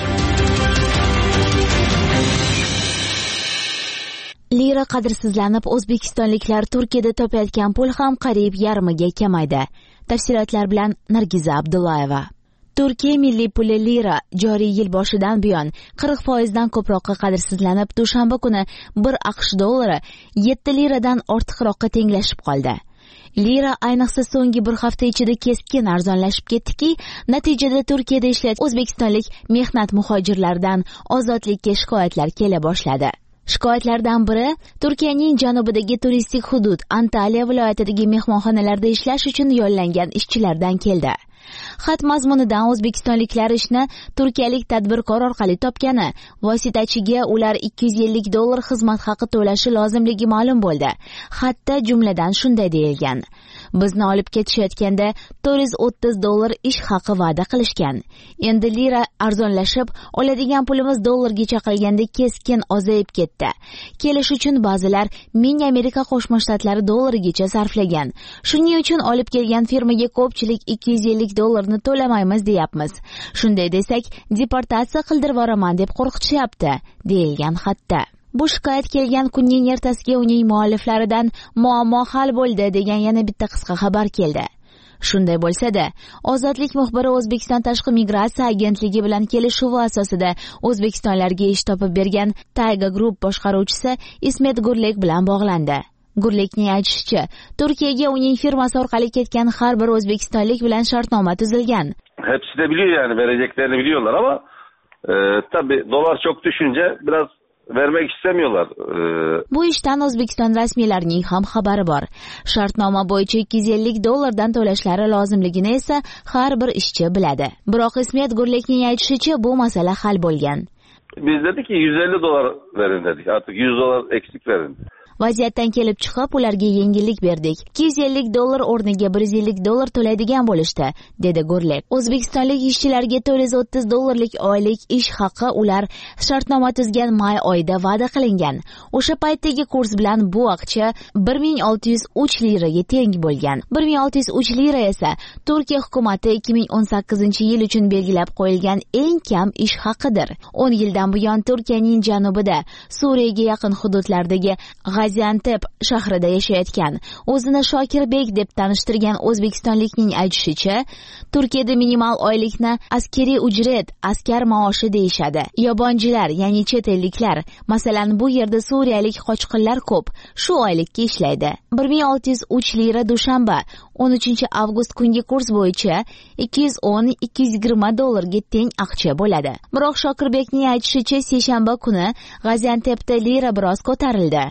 Lira qadrsizlanib, o'zbekistonliklar Turkiyada topayotgan pul ham qariyb yarmiga kamaydi. Tafsilotlar bilan Nargiza Abdullayeva. Turkiya milliy puli lira joriy yil boshidan buyon qirq foizdan ko'proqqa qadrsizlanib, dushanba kuni bir AQSh dollari yetti liradan ortiqroqqa tenglashib qoldi. Lira ayniqsa so'nggi bir hafta ichida keskin arzonlashib ketdiki, natijada Turkiyada ishlayotgan o'zbekistonlik mehnat muhojirlaridan ozodlikka shikoyatlar kela boshladi. Shikoyatlardan biri Turkiyaning janubidagi turistik hudud Antaliya viloyatidagi mehmonxonalarda ishlash uchun yo'llangan ishchilardan keldi. Xat mazmunidan o'zbekistonliklar ishni turkiyalik tadbirkor orqali topgani, vositachiga ular ikki yuz ellik dollar xizmat haqi to'lashi lozimligi ma'lum bo'ldi. Xatda jumladan shunday deyilgan: bizni olib ketishayotganda to'rt yuz o'ttiz dollar ish haqi va'da qilishgan. Endi lira arzonlashib, oladigan pulimiz dollarga chaqilganda keskin ozayib ketdi. Kelish uchun ba'zilar ming Amerika Qo'shma Shtatlari dollarigacha sarflagan. Shuning uchun olib kelgan firmaga ko'pchilik ikki yuz ellik dollarni to'lamaymiz deyapmiz. Shunday desak, deportatsiya qildirib yuboraman deb qo'rqitishyapti, deyilgan xatda. Bu shikoyat kelgan kunning ertasiga uning mualliflaridan muammo hal bo'ldi degan yana bitta qisqa xabar keldi. Shunday bo'lsa-da, Ozodlik muxbiri O'zbekiston Tashqi migratsiya agentligi bilan kelishuvi asosida O'zbekistonlarga ish topib bergan Tayga Group boshqaruvchisi Ismet Gurlek bilan bog'landi. Gurlekning aytishicha, Turkiyaga uning firmasi orqali ketgan har bir o'zbekistonlik bilan shartnoma tuzilgan. Hepsi de biliyor yani vereceklerini biliyorlar ama e, tabii dolar çok düşünce biraz vermek istemiyorlar. E... Bu ishdan O'zbekiston rasmiylarining ham xabari bor. Shartnoma bo'yicha ikki yuz ellik dollardan to'lashlari lozimligini esa har bir ishchi biladi. Biroq Ismet Gurlekning aytishicha, bu masala hal bo'lgan. Biz dedik ki yüz elli dolar verin dedik. Artık yüz dolar eksik verin. Vaziyatdan kelib chiqib, ularga yengillik berdik. ikki yuz ellik dollar o'rniga bir yuz ellik dollar to'laydigan bo'lishdi, dedi Gurlek. O'zbekistonlik ishchilarga to'rt yuz o'ttiz dollarlik oylik ish haqi ular shartnoma tuzgan may oyida va'da qilingan. O'sha paytdagi kurs bilan bu vaqtcha bir ming olti yuz uch liraga teng bo'lgan. bir ming olti yuz uch lira esa Turkiya hukumati ikki ming o'n sakkizinchi yil uchun belgilab qo'yilgan eng kam ish haqidir. o'n yildan buyon Turkiyaning janubida, Suriyaga yaqin hududlardagi Gaziantep shahrida yashayotgan, o'zini Shokirbek deb tanishtirgan o'zbekistonlikning aytishicha, Turkiyada minimal oylikni askariy ujret, askar maoshi deyishadi. Yobonchilar, ya'ni chet elliklar, masalan bu yerda suriyalik qochqinlar ko'p, shu oylikka ishlaydi. bir ming olti yuz uch lira dushanba, o'n uchinchi avgust kungi kurs bo'yicha ikki yuz o'n ikki yuz yigirma dollarga teng aqcha bo'ladi. Biroq Shokirbekning aytishicha, seshanba kuni Gaziantepda lira biroz ko'tarildi. Bugun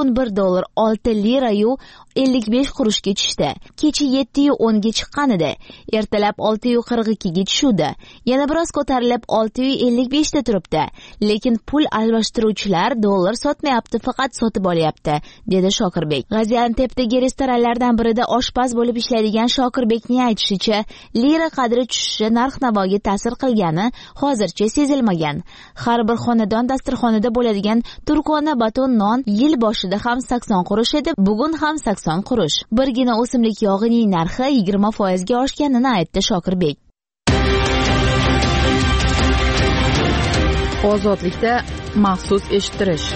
o'n bir dollar olti lira yu ellik besh qurushga tushdi. Kecha yetti yu o'nga chiqqan edi. Ertalab olti yu qirq ikkiga tushdi. Yana biroz ko'tarilib olti yu ellik besh da turibdi. Lekin pul almashtiruvchilar dollar sotmayapti, faqat sotib olyapti, dedi Shokirbek. Gaziantepdagi restoranlardan birida oshpaz bo'lib ishlaydigan Shokirbekning aytishicha, lira qadri tushishi narx-navoga ta'sir qilgani hozircha sezilmagan. Har bir xonadon dasturxonida bo'ladigan turkona baton non yil boshida ham sakson qurush edi, bugun ham sakson qurush. Birgina o'simlik yog'ining narxi yigirma foiz ga oshganini aytdi Shokirbek. Ozodlikda maxsus eshittirish.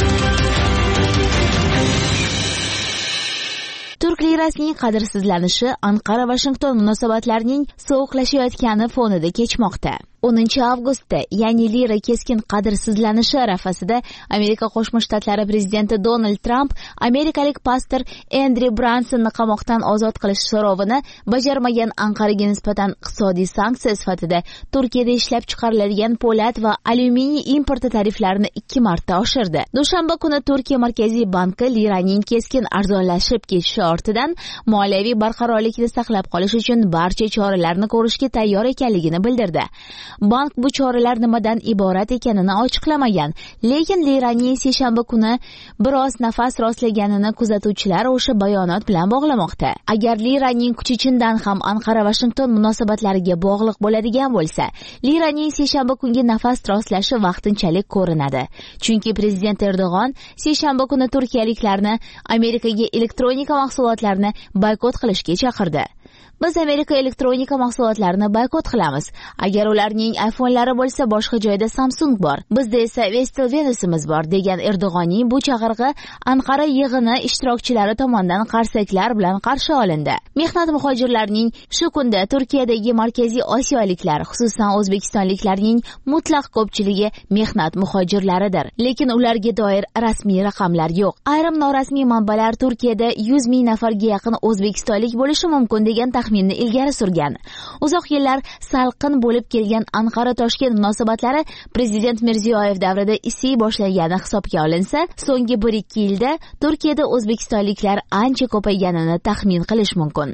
Turk lirasining qadrsizlanishi Anqara-Washington munosabatlarining sovuqlashayotgani fonida kechmoqda. o'ninchi avgustda, ya'ni lira keskin qadrsizlanishi arafasida Amerika Qo'shma Shtatlari prezidenti Donald Trump amerikalik pastor Endri Bransonni qamoqdan ozod qilish so'rovini bajarmagan Anqaraga nisbatan iqtisodiy sanksiya sifatida Turkiyada ishlab chiqariladigan po'lat va alyuminiy importi tariflarini ikki marta oshirdi. Dushanba kuni Turkiya Markaziy banki liraning keskin arzonlashib ketishi ortidan moliyaviy barqarorlikni saqlab qolish uchun barcha choralarni ko'rishga tayyor ekanligini bildirdi. Bank bu choralar nimadan iborat ekanini ochiqlamagan, lekin liraning seshanba kuni biroz nafas rostlaganini kuzatuvchilar o'sha bayonot bilan bog'lamoqda. Agar liraning kuchi chindan ham Anqara-Washington munosabatlariga bog'liq bo'ladigan bo'lsa, liraning seshanba kungi nafas rostlashi vaqtinchalik ko'rinadi. Chunki prezident Erdo'g'on seshanba kuni turkiyaliklarni Amerikaga elektronika mahsulotlarini boykot qilishga chaqirdi. Biz Amerika elektronika mahsulotlarini boykot qilamiz. Agar ularning iPhone'lari bo'lsa, boshqa joyda Samsung bor. Bizda esa Vestel Venus'imiz bor, degan Erdo'g'onning bu chaqirig'i Anqara yig'ini ishtirokchilari tomonidan qarsaklar bilan qarshi olindi. Mehnat muhojirlarining shu kunda Turkiyadagi markaziy osiyoliklar, xususan o'zbekistonliklarning mutlaq ko'pchiligi mehnat muhojirlaridir. Lekin ularga doir rasmiy raqamlar yo'q. Ayrim norasmiy manbalar Turkiyada yuz ming nafarga yaqin o'zbekistonlik bo'lishi mumkin degan taxminni ilgari surgan. Uzoq yillar salqin bo'lib kelgan Anqara-Toshkent munosabatlari prezident Mirziyoyev davrida isiy boshlagani hisobga olinsa, so'nggi bir ikki yilda Turkiyada o'zbekistonliklar ancha ko'payganini taxmin qilish mumkin.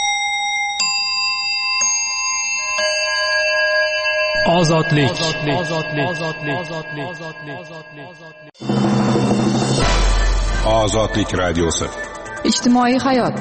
Ozodlik. Ozodlik radiosi. Ijtimoiy hayot.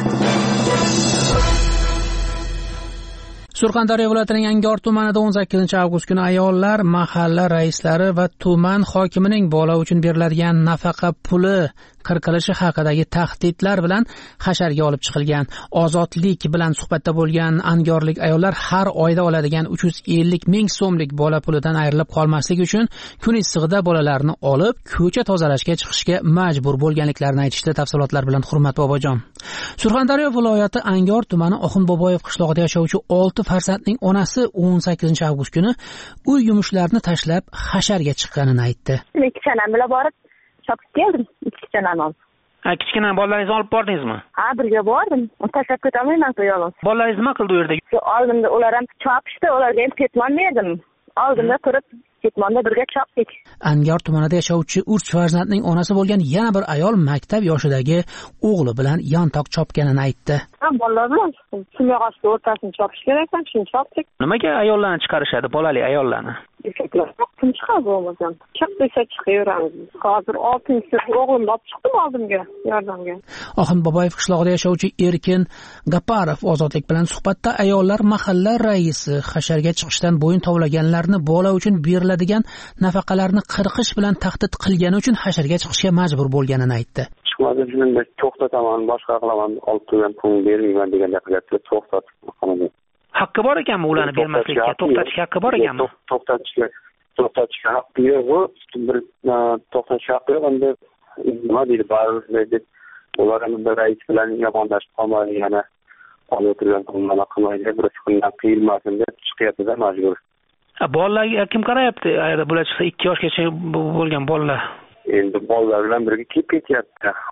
Surxondaryo viloyatining Angor tumanida o'n sakkizinchi avgust kuni ayollar mahalla raislari va tuman hokimining bola uchun beriladigan nafaqa puli qirqilishi haqidagi tahdidlar bilan hasharga olib chiqilgan. Ozodlik bilan suhbatda bo'lgan angorlik ayollar har oyda oladigan uch yuz ellik ming so'mlik bola pulidan ayrilib qolmaslik uchun kun issig'ida bolalarni olib ko'cha tozalashga chiqishga majbur bo'lganliklarini aytishdi. Tafsilotlar bilan Hurmat Bobojon. Surxondaryo viloyati Angor tumani Oxunboboyev qishlog'ida yashovchi olti farzandning onasi o'n sakkizinchi avgust kuni uy yumushlarini tashlab hasharga chiqqanini aytdi. ikki chanam bilan borib chopib keldim. ikki chanam olib. Ha, kichkina bolalaringizni olib bordingizmi? Ha, birga bordim. Tashlab ketolmayman qo'yolmas. Bolalaringiz nima qildi u yerda? Shu oldimda ular ham chopishdi, ularga ham ketmon berdim. Oldimda turib ketmonda birga chopdik. Angor tumanida yashovchi uch farzandning onasi bo'lgan yana bir ayol maktab yoshidagi o'g'li bilan yantoq chopganini aytdi. Ha, bolalar bilan simyog'ochni o'rtasini chopish kerakmi? Shuni chopdik. Nimaga ayollarni chiqarishadi, bolali ayollarni? Erkaklar kim chiqadi bo'lmasam? Chiq desa chiqaveramiz. Hozir oltinchi o'g'limni olib chiqdim oldimga yordamga. Oxunboboyev qishlog'ida yashovchi Erkin Gaparov ozodlik bilan suhbatda ayollar mahalla raisi hasharga chiqishdan bo'yin tovlaganlarni bola uchun beriladigan nafaqalarni qirqish bilan tahdid qilgani uchun hasharga chiqishga majbur bo'lganini aytdi. Chiqmadi, shunda to'xtataman, boshqa qilaman, olib turgan pulni bermayman degan gaplarga to'xtatib qolaman. Haqqi bor ekanmi ularni bermaslikka? To'xtatishga haqqi bor ekanmi? To'xtatishga to'xtatishga haqqi yo'q. Bir to'xtatishga haqqi yo'q. Endi nima deydi, baribir deb ular ham bir rais bilan yomonlashib qolmaydi, yana olib turgan pulni qilmaydi, bir kundan qiyilmasin deb chiqyapti-da majbur. Bolalarga kim qarayapti? Bular chiqsa ikki yoshgacha bo'lgan bolalar. Endi bolalar bilan birga kelib ketyapti.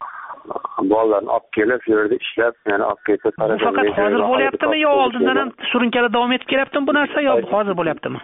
bolalarni olib kelib shu yerda ishlab, ya'ni olib kelsa bu faqat hozir bo'lyaptimi yo oldindan ham surunkali davom etib kelyaptimi bu narsa yo hozir bo'lyaptimi?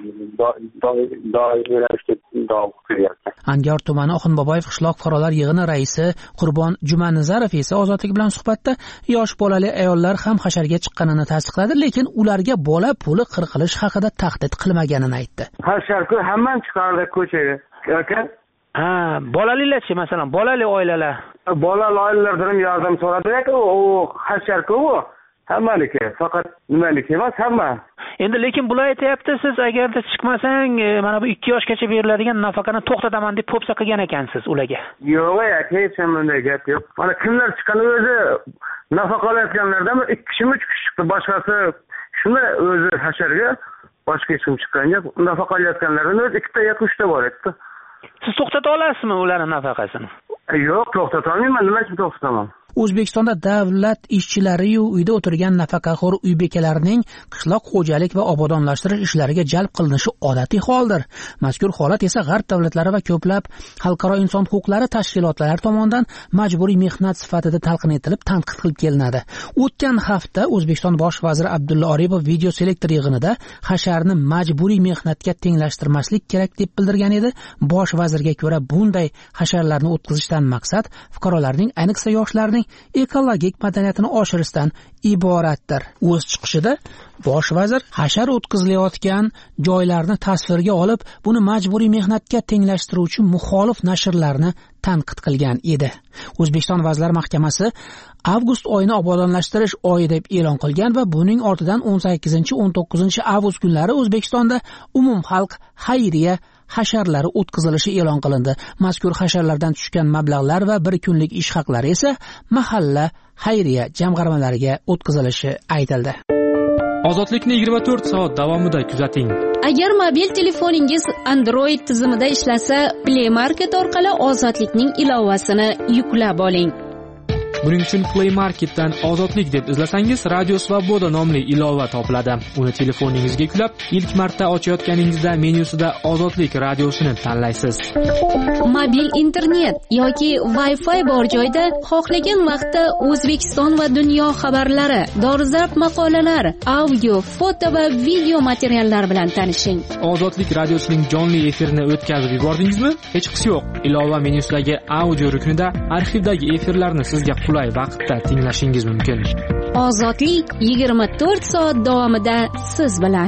Doimiy ravishda davom qilyapti. Angor tumani Oxunboboyev qishloq fuqarolar yig'ini raisi Qurbon Jumanazarov esa Ozodlik bilan suhbatda yosh bolali ayollar ham hasharga chiqqanini tasdiqladi, lekin ularga bola puli qirqilish haqida tahdid qilmaganini aytdi. Hasharku hammani chiqardi ko'chaga. Aka ha, bolalilarchi, masalan, bolali oilalar. Bolali oilalardan ham yordam so'radi-ku, u hasharku u. Hammaliki, faqat nimaliki emas, hamma. Endi lekin bular aytayapti, siz agarda chiqmasang, mana bu ikki yoshgacha beriladigan nafaqani to'xtataman deb po'pisa qilgan ekansiz ularga. Yo'q, aka, hech bunday gap yo'q. Mana kimlar chiqqani o'zi nafaqa olayotganlardan ikki kishi, uch kishi chiqdi, boshqasi shuni o'zi hasharga boshqa hech kim chiqqan yo'q. Nafaqa olayotganlardan o'zi ikkita yoki uchta bor edi. Siz to'xtata olasizmi ularning nafaqasini? Yo'q, to'xtata olmayman. Nima uchun to'xtataman? O'zbekistonda davlat ishchilari-yu uyda o'tirgan nafaqaxo'r uy bekalarining qishloq xo'jalik va obodonlashtirish ishlariga jalb qilinishi odatiy holdir. Mazkur holat esa G'arb davlatlari va ko'plab xalqaro inson huquqlari tashkilotlari tomonidan majburiy mehnat sifatida talqin etilib, tanqid qilib kelinadi. O'tgan hafta O'zbekiston bosh vaziri Abdulla Aripov video selektor yig'inida hasharni majburiy mehnatga tenglashtirmaslik kerak deb bildirgan edi. Bosh vazirga ko'ra, bunday hasharlarni o'tkazishdan maqsad fuqarolarning, ayniqsa yoshlarning ekologik madaniyatini oshirishdan iboratdir. O'z chiqishida bosh vazir hashar o'tkazilayotgan joylarni tasvirga olib, buni majburiy mehnatga tenglashtiruvchi muxolif nashrlarni tanqid qilgan edi. O'zbekiston Vazirlar Mahkamasi avgust oyini obodonlashtirish oyi deb e'lon qilgan va buning ortidan o'n sakkizinchi o'n to'qqizinchi avgust kunlari O'zbekistonda umumxalq xayriya hasharlari o'tkazilishi e'lon qilindi. Mazkur hasharlardan tushgan mablag'lar va bir kunlik ish haqlari esa mahalla xayriya jamg'armalariga o'tkazilishi aytildi. Ozodlikni yigirma to'rt soat davomida kuzating. Agar mobil telefoningiz Android tizimida ishlasa, Play Market orqali Ozodlikning ilovasini yuklab oling. Buning uchun Play Marketdan Ozodlik deb izlasangiz, Radio Svoboda nomli ilova topiladi. Uni telefoningizga yuklab, ilk marta ochayotganingizda menyusida Ozodlik radiosini tanlaysiz. Mobil internet yoki Wi-Fi bor joyda xohlagan vaqtda O'zbekiston va dunyo xabarlari, dolzarb maqolalar, audio, foto va video materiallar bilan tanishing. Ozodlik radiosining jonli efirini o'tkazib yubordingizmi? Hech qisi yo'q. Ilova menyusidagi audio ruknida arxivdagi efirlarni sizga qulay vaqtda tinglashingiz mumkin. Ozodlik yigirma to'rt soat davomida siz bilan.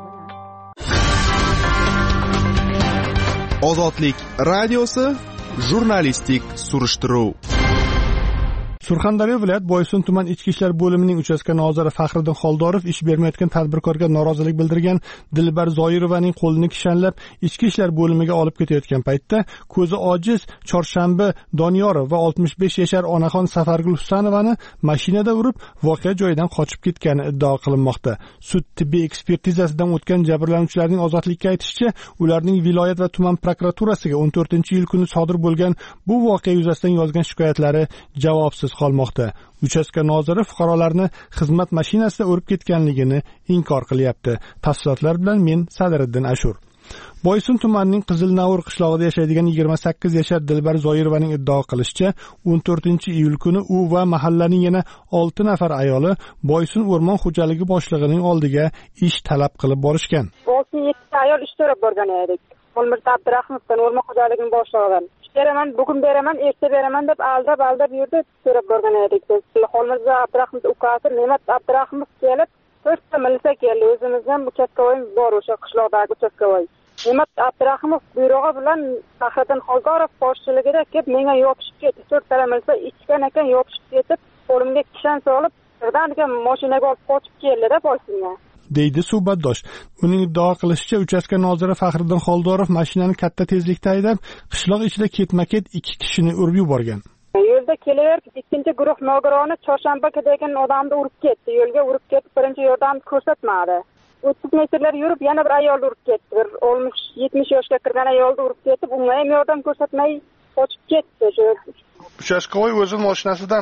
Ozodlik radiosi jurnalistik surishtiruv. Surxondaryo viloyat Boysun tuman ichki ishlar bo'limining uchastka noziri Faxriddin Xoldorov ish bermayotgan tadbirkorga norozilik bildirgan Dilbar Zoirovaning qo'lini kishanlab ichki ishlar bo'limiga olib ketayotgan paytda ko'zi ojiz Chorshanba Doniyorov va oltmish besh yashar onaxon Safargul Husanovani mashinada urib voqea joyidan qochib ketgani iddao qilinmoqda. Sud tibbiy ekspertizasidan o'tgan jabrlanuvchilarning ozodlikka aytishicha, ularning viloyat va tuman prokuraturasiga o'n to'rtinchi iyul kuni sodir bo'lgan bu voqea yuzasidan yozgan shikoyatlari javobsiz qolmoqda. Uchastka noziri fuqarolarni xizmat mashinasida urib ketganligini inkor qilyapti. Tafsilotlar bilan men Sadiriddin Ashur. Boysun tumanining Qizilnavur qishlog'ida yashaydigan yigirma sakkiz yashar Dilbar Zoirovaning iddao qilishicha, o'n to'rtinchi iyul kuni u va mahallaning yana olti nafar ayoli Boysun o'rmon xo'jaligi boshlig'ining oldiga ish talab qilib borishgan. olti yetti ayol ish so'rab borgan edik. Qo'lmirza Abdurahmovdan o'rmon xo'jaligining boshlig'idan. Beraman, bugun beraman, erta beraman deb aldab aldab yurdi, so'rab borgan edik. Qo'lmirza Abdurahmov ukasi Ne'mat Abdurahmov kelib, to'rtta milisa keldi. O'zimizdan uchastkovoyimiz bor o'sha qishloqdagi uchastkovoy. Ne'mat Abdurahmov buyrug'i bilan Faxriddin Xoldorov boshchiligida kelib menga yopishib ketdi. to'rtta milisa ichgan ekan, yopishib ketib, qo'limga kishan solib, birdaniga mashinaga olib qochib keldi-da Boysunga. deydi suhbatdosh. Uning iddao qilishicha, uchastka noziri Faxriddin Xoldorov mashinani katta tezlikda haydab, qishloq ichida ketma-ket ikki kishini urib yuborgan. Yo'lda kelaverib, ikkinchi guruh nogironi Chorshanbaga degan odamni urib ketdi. Yo'lga urib ketib, birinchi yordam ko'rsatmadi. o'ttiz metrlar yurib, yana bir ayolni urib ketdi. Bir oltmish yetmish yoshga kirgan ayolni urib ketib, unga ham yordam ko'rsatmay qochib ketdi. Uchastkovoy o'zi mashinasidami?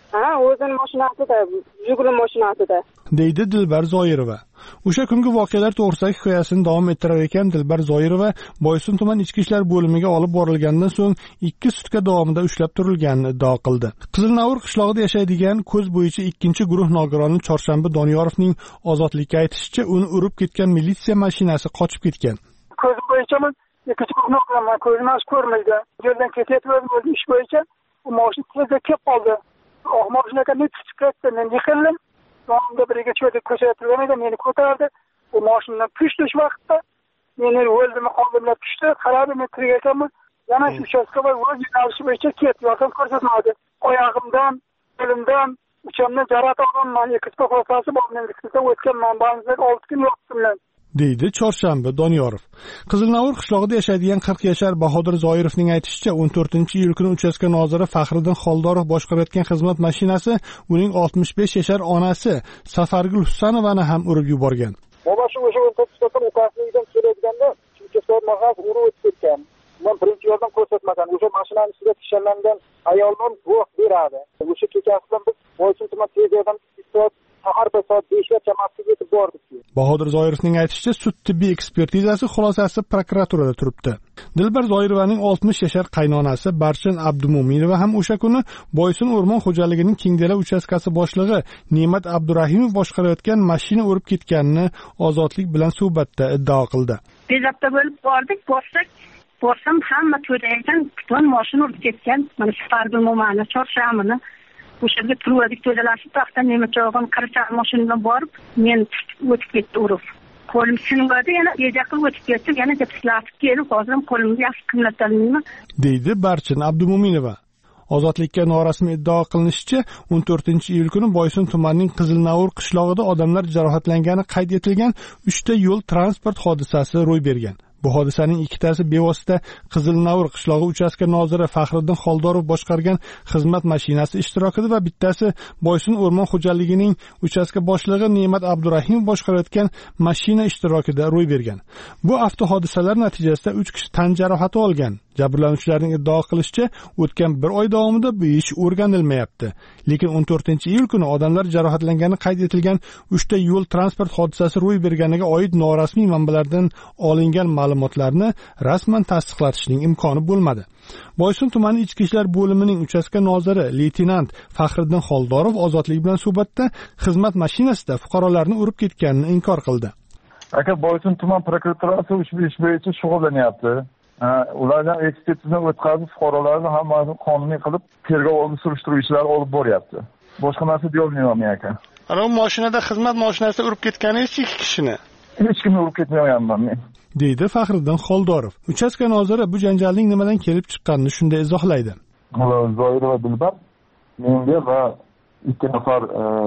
ha o'zini mashinasida Jiguli mashinasida deydi Dilbar Zoirova. O'sha kungi voqealar to'g'risidagi hikoyasini davom ettirar ekan Dilbar Zoirova Boysun tuman ichki ishlar bo'limiga olib borilgandan so'ng ikki sutka davomida ushlab turilganini iddao qildi. Qizilnavur qishlog'ida yashaydigan ko'z bo'yicha ikkinchi guruh nogironi Chorshanba Doniyorovning ozodlikka aytishicha, uni urib ketgan militsiya mashinasi qochib ketgan. Ko'z bo'yicha men ikkinchi guruh nogiron, ko'zim ash ko'rmaydi. Yo'ldan ketayotib o'zim ish bo'yicha u mashina tezda kelib qoldi. Oh, mashinaga nechta chiqib ketdi, men yiqildim. Sonunda biriga cho'dib ko'rsatgan edi, meni ko'tardi. U mashinadan tushdi shu vaqtda. Meni o'ldimi, qoldimlar tushdi. Qaradi, men kirgan ekanman. Yana shu uchastkada o'z yo'nalishi bo'yicha ketdi, yordam ko'rsatmadi. Oyog'imdan, qo'limdan, uchamdan jarohat olganman. Ikkita qo'lqasi bor, men ikkita o'tganman. Ba'zida olti kun yotdim. deydi Chorshanba Doniyorov. Qizilnavur qishlog'ida yashaydigan qirq yashar Bahodir Zoirovning aytishicha, o'n to'rtinchi iyul kuni uchastka noziri Faxriddin Xoldorov boshqarayotgan xizmat mashinasi uning oltmish besh yashar onasi Safargul Husanovani ham urib yuborgan. Boboshi o'sha o'n to'qqizta ukasidan kelayotganda, chunki soat mag'az urib o'tib ketgan. Men birinchi yordam ko'rsatmagan. O'sha mashinaning ichida kishanlangan ayoldan guvoh beradi. O'sha kechasidan biz Boysun tuman tez yordam soat har bir soat beshga chamasiga yetib bordik. Bahodir Zoirovning aytishicha, sud tibbiy ekspertizasi xulosasi prokuraturada turibdi. Dilbar Zoirovaning oltmish yashar qaynonasi Barchin Abdumo'minova ham o'sha kuni Boysun o'rmon xo'jaligining Kengdala uchastkasi boshlig'i Ne'mat Abdurahimov boshqarayotgan mashina urib ketganini Ozodlik bilan suhbatda iddao qildi. Bezabda bo'lib bordik, borsak, borsam hamma to'daygan, butun mashina urib ketgan. Mana Safargul Mo'mani Chorshamini o'sha yerga turuvdik, to'dalashib taxta nemitchog'im qirchaq mashinadan borib, men o'tib ketdi urib. Qo'lim sinmadi, yana yejaqib o'tib ketdi, yana tepsilatib kelib, hozir qo'limga yaxshi qimlatolmayman, deydi Barchin Abdumo'minova. Ozodlikka norasmiy iddao qilinishicha, o'n to'rtinchi iyul kuni Boysun tumanining Qizilnavur qishlog'ida odamlar jarohatlangani qayd etilgan uchta yo'l transport hodisasi ro'y bergan. Bu hodisaning ikkitasi bevosita Qizilnavur qishlog'i uchastka noziri Faxriddin Xoldorov boshqargan xizmat mashinasi ishtirokida va bittasi Boysun o'rmon xo'jaligining uchastka boshlig'i Ne'mat Abdurahimov boshqarayotgan mashina ishtirokida ro'y bergan. Bu avtohodisalar natijasida uch kishi tan jarohati olgan. Jabrlanuvchilarning iddao qilishicha, o'tgan bir oy davomida bu ish o'rganilmayapti. Lekin o'n to'rtinchi iyul kuni odamlar jarohatlangani qayd etilgan uchta yo'l transport hodisasi ro'y berganiga oid norasmiy manbalardan olingan ma'lumotlarni rasman tasdiqlatishning imkoni bo'lmadi. Boysun tumani ichki ishlar bo'limining uchastka noziri leytenant Faxriddin Xoldorov Ozodlik bilan suhbatda xizmat mashinasida fuqarolarni urib ketganini inkor qildi. Aka, Boysun tuman prokuraturasi ushbu ish bo'yicha shug'ullanyapti. Ulardan ekspertiza o'tkazib, fuqarolarni hammasini qonuniy qilib, tergov oldi surishtiruv ishlari olib boryapti. Boshqa narsa deyolmayman aka. Ana mashinada xizmat mashinasida urib ketganingiz ikki kishini. Hech kimni urib ketmayapman men, deydi Faxriddin Xoldorov. Uchastka noziri bu janjalning nimadan kelib chiqqanini shunday izohlaydi. Zoirova Dilbar menga va ikki nafar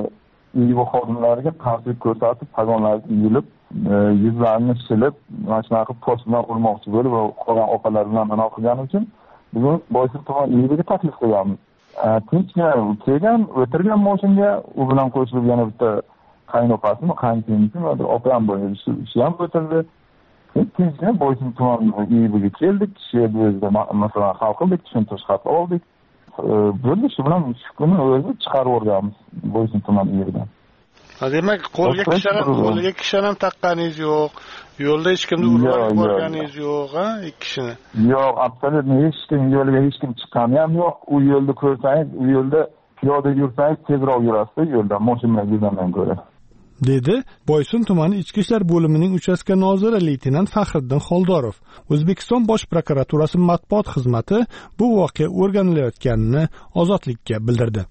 iiv xodimlariga qarshilik ko'rsatib, pagonlarni yulib, yuzlarini silib, mana shunaqa post bilan urmoqchi bo'lib va qolgan opalar bilan nima qilgani uchun bugun Boysun tuman iiviga taklif qilganmiz. Tinchgina kelgan, o'tirgan mashinaga u bilan qo'shilib yana bitta qaynopasimi, qaynotamisimi, opa ham bo'ldi, shu ham o'tirdi. Tinchgina Boysun tuman iiviga keldik, shu yerda o'zida masalan hal qildik, tushuntirish xati oldik. Bo'ldi, shu bilan shu kuni o'zi chiqarib o'rganmiz Boysun tuman iividan. Demak, qo'lga kishalar, qo'lga kishalar taqqaningiz yo'q, yo'lda hech kimni urib borganingiz yo'q, ha, ikki kishini. Yo'q, absolyutno hech kim yo'lga hech kim chiqqani ham yo'q. U yo'lda ko'rsangiz, u yo'lda piyoda yursangiz tezroq yurasiz yo'lda, mashina yurgandan ko'ra, dedi Boysun tumani ichki ishlar bo'limining uchastka noziri leytenant Faxriddin Xoldorov. O'zbekiston Bosh prokuraturasi matbuot xizmati bu voqea o'rganilayotganini Ozodlikka bildirdi.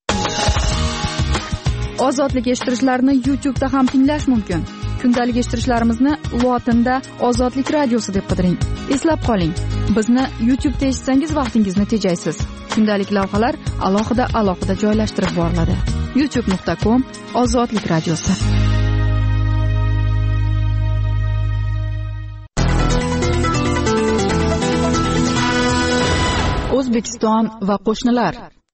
Ozodlik eshittirishlarini YouTube'da ham tinglash mumkin. Kundalik eshittirishlarimizni lotinda Ozodlik radiosi deb qidiring. Eslab qoling, bizni YouTube'da eshitsangiz vaqtingizni tejaysiz. Kundalik lavhalar alohida alohida joylashtirib boriladi. youtube nuqta com Ozodlik radiosi. O'zbekiston va qo'shnilar.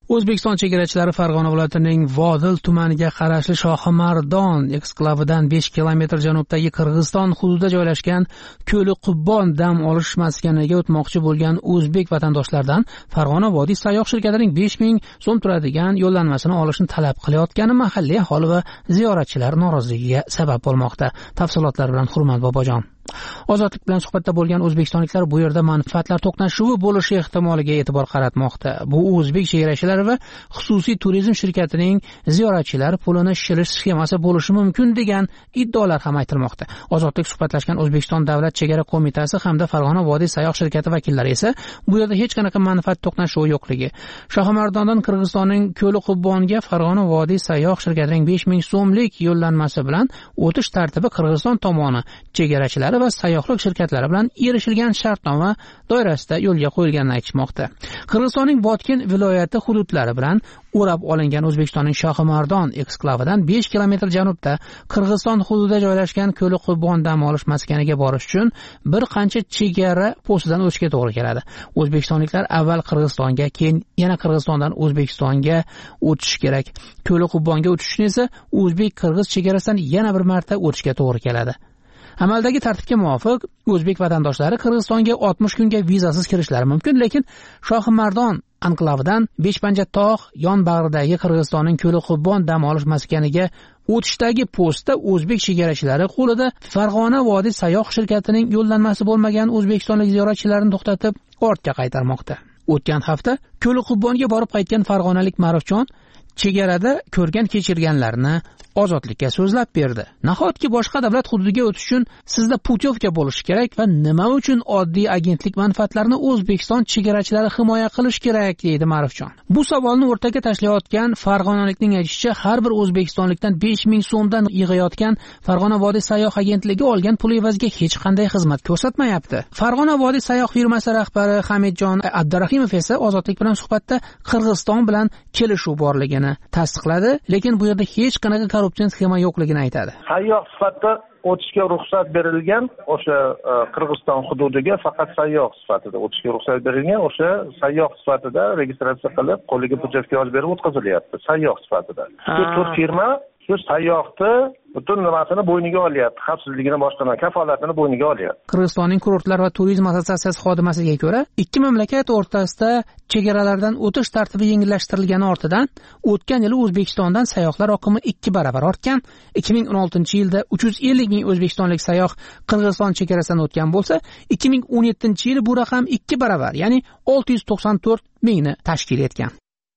O'zbekiston chegarachilari Farg'ona viloyatining Vodil tumaniga qarashli Shohimardon eksklavidan besh kilometr janubdagi Qirg'iziston hududida joylashgan Ko'li Qubbon dam olish maskaniga o'tmoqchi bo'lgan o'zbek vatandoshlardan Farg'ona vodiy sayyoh shirkatining besh ming so'm turadigan yo'llanmasini olishni talab qilayotgani mahalliy aholi va ziyoratchilar noroziligiga sabab bo'lmoqda. Tafsilotlar bilan Hurmat Bobojon. Ozodlik bilan suhbatda bo'lgan o'zbekistonliklar bu yerda manfaatlar to'qnashuvi bo'lishi ehtimoliga e'tibor qaratmoqda. Bu o'zbek chegarachilari va xususiy turizm shirkatining ziyoratchilar pulini shilish sxemasi bo'lishi mumkin degan iddaolar ham aytilmoqda. Ozodlik suhbatlashgan O'zbekiston davlat chegara qo'mitasi hamda Farg'ona vodiy sayyoh shirkati vakillari esa bu yerda hech qanaqa manfaat to'qnashuvi yo'qligi, Shohimardondan Qirg'izistonning Ko'li Qubbonga Farg'ona vodiy sayyoh shirkatining besh ming so'mlik yo'llanmasi bilan o'tish tartibi Qirg'iziston tomoni chegarachilari va sayyohlik shirkatlari bilan erishilgan shartnoma doirasida yo'lga qo'yilganini aytishmoqda. Qirg'izistonning Botken viloyati hududlari bilan o'rab olingan O'zbekistonning Shohimardon eksklavidan besh kilometr janubda Qirg'iziston hududida joylashgan Ko'li Qubbon dam olish maskaniga borish uchun bir qancha chegara postidan o'tishga to'g'ri keladi. O'zbekistonliklar avval Qirg'izistonga, keyin yana Qirg'izistondan O'zbekistonga o'tish kerak. Ko'li Qubbonga o'tish uchun esa o'zbek-qirg'iz chegarasidan yana bir marta o'tishga to'g'ri keladi. Amaldagi tartibga muvofiq o'zbek vatandoshlari Qirg'izistonga oltmish kunga vizasiz kirishlari mumkin, lekin Shohimardon anklavidan Beshpanjatog' yon bag'ridagi Qirg'izistonning Ko'li Qubbon dam olish maskaniga o'tishdagi postda o'zbek chegarachilari qo'lida Farg'ona vodiy sayyoh shirkatining yo'llanmasi bo'lmagan o'zbekistonlik ziyoratchilarni to'xtatib ortga qaytarmoqda. O'tgan hafta Ko'li Qubbonga borib qaytgan farg'onalik Ma'rufjon chegarada ko'rgan kechirganlarni ozodlikka so'zlab berdi. Nahotki boshqa davlat hududiga o'tish uchun sizda putyovka bo'lishi kerak va nima uchun oddiy agentlik manfaatlarini O'zbekiston chegarachilari himoya qilish kerak, deydi Ma'rufjon. Bu savolni o'rtaga tashlayotgan farg'onalikning aytishicha, har bir o'zbekistonlikdan besh ming so'mdan yig'ayotgan Farg'ona vodiy sayyoh agentligi olgan pul evaziga hech qanday xizmat ko'rsatmayapti. Farg'ona vodiy sayyoh firmasi rahbari Hamidjon Abdurahimov esa ozodlik bilan suhbatda Qirg'iziston bilan kelishuv borligini tasdiqladi, lekin bu yerda hech qanaqa korrupsion sxema yo'qligini aytadi. Sayyoh sifatida o'tishga ruxsat berilgan o'sha Qirg'iziston hududiga faqat sayyoh sifatida o'tishga ruxsat berilgan, o'sha sayyoh sifatida registratsiya qilib, qo'liga putyovka yozib berib o'tkazilyapti, sayyoh sifatida. Shu to'rt firma shu sayyohni butun nimasini bo'yniga olyapti, xavfsizligini boshqarma kafolatini bo'yniga olyapti. Qirg'izistonning kurortlar va turizm assotsiatsiyasi xodimasiga ko'ra, ikki mamlakat o'rtasida chegaralardan o'tish tartibi yengillashtirilgani ortidan o'tgan yili O'zbekistondan sayyohlar oqimi ikki baravar ortgan. ikki ming o'n oltinchi yilda uch yuz ellik ming o'zbekistonlik sayyoh Qirg'iziston chegarasidan o'tgan bo'lsa, ikki ming o'n yettinchi yili bu raqam ikki baravar, ya'ni olti yuz to'qson to'rt mingni tashkil etgan.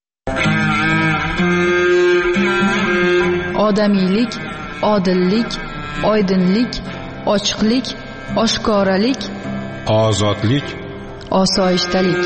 Odamiylik, odillik, oydinlik, ochiqlik, oshkoralik, ozodlik, osoyishtalik.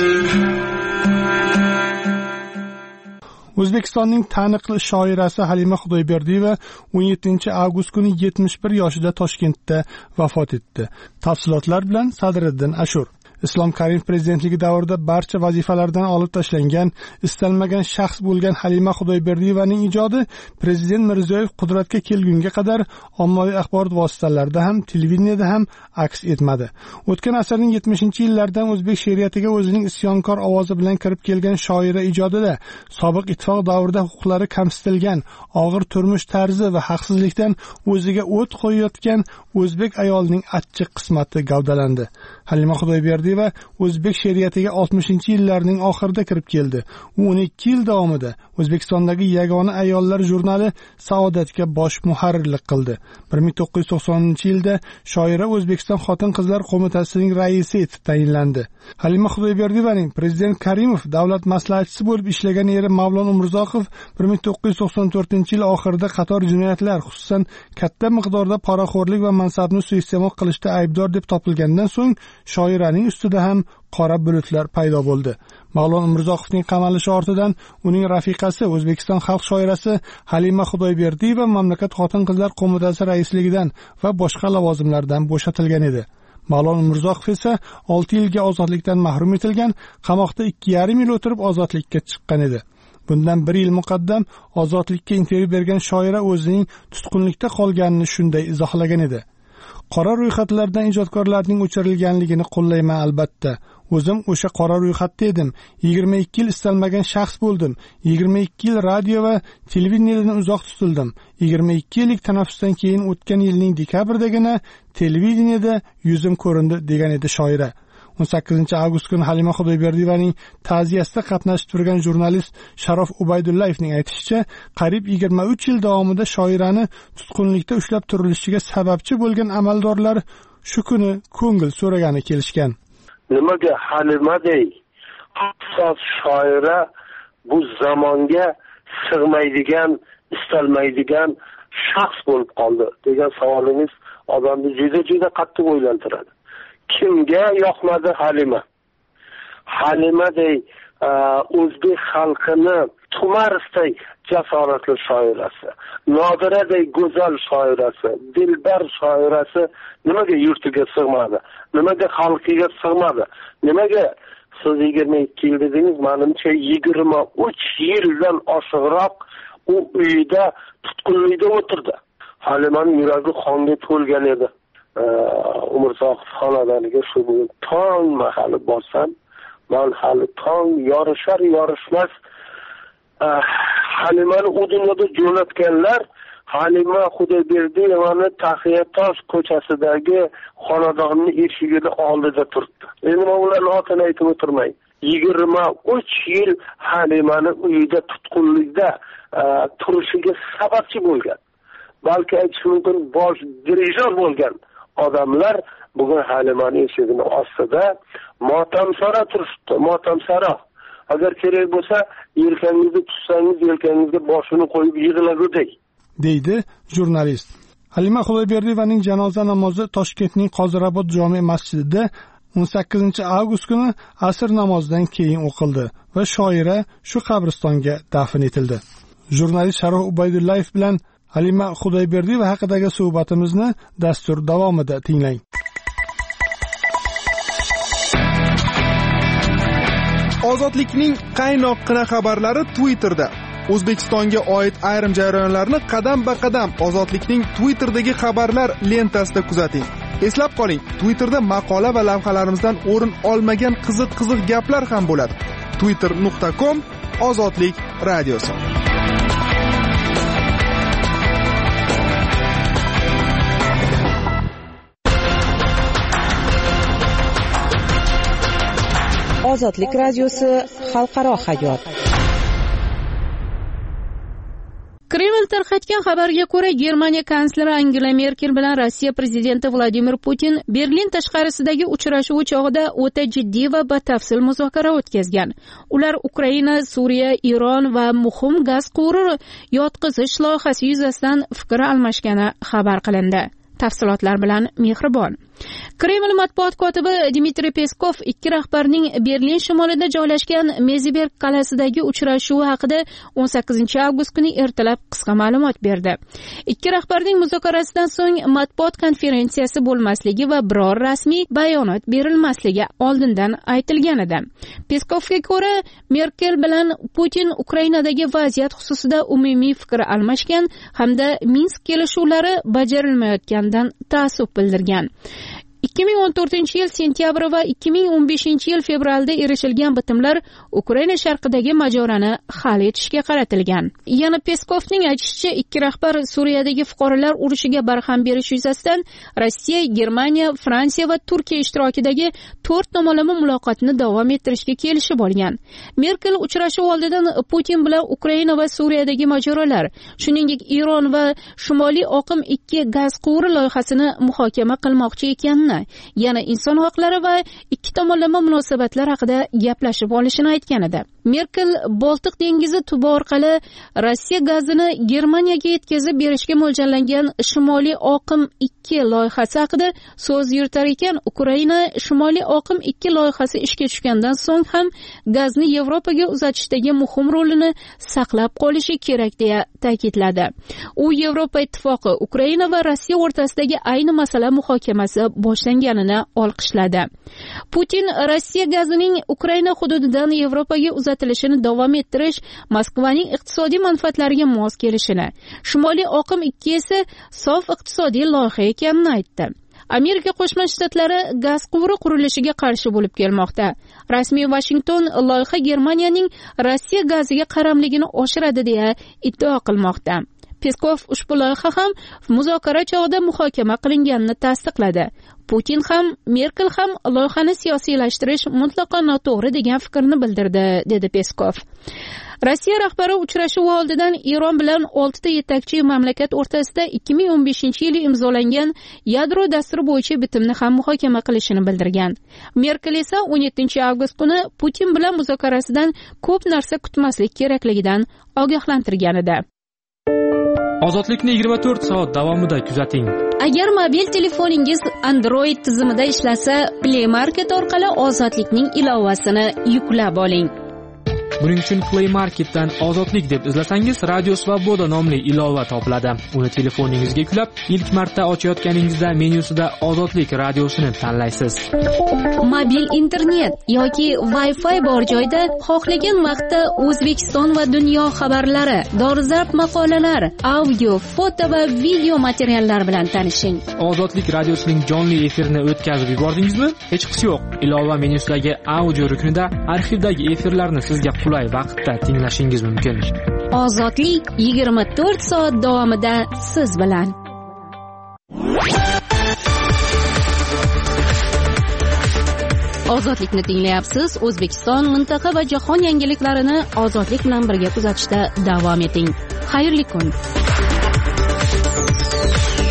O'zbekistonning taniqli shoirasi Halima Xudoyberdiyeva o'n yettinchi avgust kuni yetmish bir yoshida Toshkentda vafot etdi. Tafsilotlar bilan Sadriddin Ashur. Islom Karimov prezidentligi davrida barcha vazifalardan olib tashlangan, istalmagan shaxs bo'lgan Halima Xudoyberdiyevaning ijodi prezident Mirziyoyev qudratga kelgunga qadar ommaviy axborot vositalarida ham, televideniyada ham aks etmadi. O'tgan asrning yetmishinchi yillaridan o'zbek she'riyatiga o'zining isyonkor ovozi bilan kirib kelgan shoira ijodida sobiq ittifoq davrida huquqlari kamsitilgan, og'ir turmush tarzi va haqsizlikdan o'ziga o't qo'yayotgan o'zbek ayolining achchiq qismati gavdalandi. Halima Xudoyberdiyeva o'zbek she'riyatiga oltmishinchi yillarning oxirida kirib keldi. U o'n ikki yil davomida O'zbekistondagi yagona ayollar jurnali Saodatga bosh muharrirlik qildi. bir ming to'qqiz yuz to'qsoninchi yilda shoira O'zbekiston Xotin-qizlar qo'mitasining raisi etib tayinlandi. Halima Xudoyberdiyevaning prezident Karimov davlat maslahatchisi bo'lib ishlagan eri Mavlon Umurzoqov bir ming to'qqiz yuz to'qson to'rtinchi yil oxirida qator jinoyatlar, xususan katta miqdorda poraxo'rlik va mansabni suiiste'mol qilishda aybdor deb topilgandan so'ng shoiraning ustida ham qora bulutlar paydo bo'ldi. Mavlon Umurzoqovning qamalishi ortidan uning rafiqasi O'zbekiston xalq shoirasi Halima Xudoyberdiyeva mamlakat xotin-qizlar qo'mitasi raisligidan va boshqa lavozimlardan bo'shatilgan edi. Mavlon Umurzoqov esa olti yilga ozodlikdan mahrum etilgan, qamoqda ikki yarim yil o'tirib ozodlikka chiqqan edi. Bundan bir yil muqaddam ozodlikka intervyu bergan shoira o'zining tutqunlikda qolganini shunday izohlagan edi. Qora ro'yxatlardan ijodkorlarning o'chirilganligini qo'llayman albatta. o'zim o'sha qora ro'yxatda edim. yigirma ikki yil istalmagan shaxs bo'ldim. yigirma ikki yil radio va televideniyadan uzoq tutildim. yigirma ikki yillik tanaffusdan keyin o'tgan yilning dekabrdagina televideniyada yuzim ko'rindi, degan edi shoira. o'n sakkizinchi avgust kuni Halima Xudoyberdiyevaning ta'ziyasida qatnashib turgan jurnalist Sharof Ubaydullayevning aytishicha, qariyb yigirma uch yil davomida shoirani tutqunlikda ushlab turilishiga sababchi bo'lgan amaldorlar shu kuni ko'ngil so'ragani kelishgan. Nimaga Halimadey so'z shoira bu zamonga sig'maydigan, istalmaydigan shaxs bo'lib qoldi degan savolingiz odamni juda juda qattiq o'ylantiradi. Kimga yoqmadi Halima? Halimadey o'zbek xalqini Tumarisday jasoratli shoirasi, Nodiraday go'zal shoirasi, Dilbar shoirasi nimaga yurtiga sig'madi? Nimaga xalqiga sig'madi? Nimaga siz yigirma ikki yil dedingiz, menimcha yigirma uch yildan oshiqroq u uyda tutqunlikda o'tirdi. Halimaning yuragi qonga to'lgan edi. Umrzoqov xonadoniga shu bugun tong mahali borsam, men hali tong yorishar yorishmas Halimani u dunyoda jo'natganlar Halima Xudoyberdiyevani Taxiyatosh ko'chasidagi xonadonni eshigida oldida turibdi. Endi men ularni otini aytib o'tirmay, yigirma uch yil Halimani uyida tutqunlikda turishiga sababchi bo'lgan, balki aytish mumkin bosh dirijor bo'lgan odamlar bugun Halimani eshigini ostida motamsaro turishibdi, motamsaro. Agar kerak bo'lsa, yelkangizni tutsangiz, yelkangizga boshini qo'yib yig'laguday, deydi jurnalist. Halima Xudoyberdiyevaning janoza namozi Toshkentning Qozirobod jome masjidida o'n sakkizinchi avgust kuni asr namozidan keyin o'qildi va shoira shu qabristonga dafn etildi. Jurnalist Sharof Ubaydullayev bilan Halima Xudoyberdiyeva haqidagi suhbatimizni dastur davomida tinglang. Ozodlikning qaynoqqina xabarlari Twitterda. O'zbekistonga oid ayrim jarayonlarni qadam-ba-qadam Ozodlikning Twitterdagi xabarlar lentasida kuzating. Eslab qoling, Twitterda maqola va lavhalarimizdan o'rin olmagan qiziq-qiziq gaplar ham bo'ladi. twitter nuqta com Ozodlik radiosi. Ozodlik radiosi xalqaro hayot. Kreml tarqatgan xabarga ko'ra, Germaniya kansleri Angela Merkel bilan Rossiya prezidenti Vladimir Putin Berlin tashqarisidagi uchrashuv chog'ida o'ta jiddiy va batafsil muzokara o'tkazgan. Ular Ukraina, Suriya, Eron va muhim gaz quvuri yotqizish loyihasi yuzasidan fikr almashgani xabar qilindi. Tafsilotlar bilan Mehribon. Kreml matbuot kotibi Dmitriy Peskov ikki rahbarning Berlin shimolida joylashgan Meziberg qal'asidagi uchrashuvi haqida o'n sakkizinchi avgust kuni ertalab qisqa ma'lumot berdi. Ikki rahbarning muzokarasidan so'ng matbuot konferensiyasi bo'lmasligi va biror rasmiy bayonot berilmasligi oldindan aytilgan edi. Peskovga ko'ra, Merkel bilan Putin Ukrainadagi vaziyat xususida umumiy fikr almashgan hamda Minsk kelishuvlari bajarilmayotganidan ta'assub bildirgan. ikki ming o'n to'rtinchi yil sentyabr va ikki ming o'n beshinchi yil fevralda erishilgan bitimlar Ukraina sharqidagi mojaroni hal etishga qaratilgan. Yana Peskovning aytishicha, ikki rahbar Suriyadagi fuqarolar urushiga barham berish yuzasidan Rossiya, Germaniya, Fransiya va Turkiya ishtirokidagi to'rt tomonlama muloqotni davom ettirishga kelishib olgan. Merkel uchrashuv oldidan Putin bilan Ukraina va Suriyadagi mojarolar, shuningdek Eron va Shimoliy oqim ikki gaz quvuri loyihasini muhokama qilmoqchi ekanini, yana inson huquqlari va ikki tomonlama munosabatlar haqida gaplashib olishini aytgan edi. Merkel Boltiq dengizi tubi orqali Rossiya gazini Germaniyaga yetkazib berishga mo'ljallangan Shimoliy oqim ikki loyihasi haqida so'z yuritar ekan, Ukraina Shimoliy oqim ikki loyihasi ishga tushgandan so'ng ham gazni Yevropaga uzatishdagi muhim rolini saqlab qolishi kerak deya ta'kidladi. U Yevropa ittifoqi Ukraina va Rossiya o'rtasidagi ayni masala muhokamasi boshlanganini olqishladi. Putin Rossiya gazining Ukraina hududidan Yevropaga uzatilishini davom ettirish Moskvaning iqtisodiy manfaatlariga mos kelishini, Shimoliy oqim ikki esa sof iqtisodiy loyiha ekanini aytdi. Amerika Qo'shma Shtatlari gaz quvuri qurilishiga qarshi bo'lib kelmoqda. Rasmiy Washington loyiha Germaniyaning Rossiya gaziga qaramligini oshiradi deya iddao qilmoqda. Peskov ushbu loyiha ham muzokara chog'ida muhokama qilinganini tasdiqladi. Putin ham, Merkel ham loyihani siyosiylashtirish mutlaqo noto'g'ri degan fikrni bildirdi, dedi Peskov. Rossiya rahbari uchrashuv oldidan Eron bilan oltita yetakchi mamlakat o'rtasida ikki ming o'n beshinchi yili imzolangan yadro dasturi bo'yicha bitimni ham muhokama qilishini bildirgan. Merkel esa o'n yettinchi avgust kuni Putin bilan muzokarasidan ko'p narsa kutmaslik kerakligidan ogohlantirgan edi. Ozodlikni yigirma to'rt soat davomida kuzating. Agar mobil telefoningiz Android tizimida ishlasa, Play Market orqali Ozodlikning ilovasini yuklab oling. Buning uchun Play Marketdan Ozodlik deb izlasangiz, Radio Svoboda nomli ilova topiladi. Uni telefoningizga yuklab, ilk marta ochayotganingizda menyusida Ozodlik radiosini tanlaysiz. Mobil internet yoki Wi-Fi bor joyda xohlagan vaqtda O'zbekiston va dunyo xabarlari, dolzarb maqolalar, audio, foto va video materiallar bilan tanishing. Ozodlik radiosining jonli efirini o'tkazib yubordingizmi? Hech qisi yo'q. Ilova menyusidagi audio ruknida arxivdagi efirlarni sizga qulay vaqtda tinglashingiz mumkin. Ozodlik yigirma to'rt soat davomida siz bilan. Ozodlikni tinglayapsiz. O'zbekiston, mintaqa va jahon yangiliklarini Ozodlik bilan birga kuzatishda davom eting. Xayrli kun.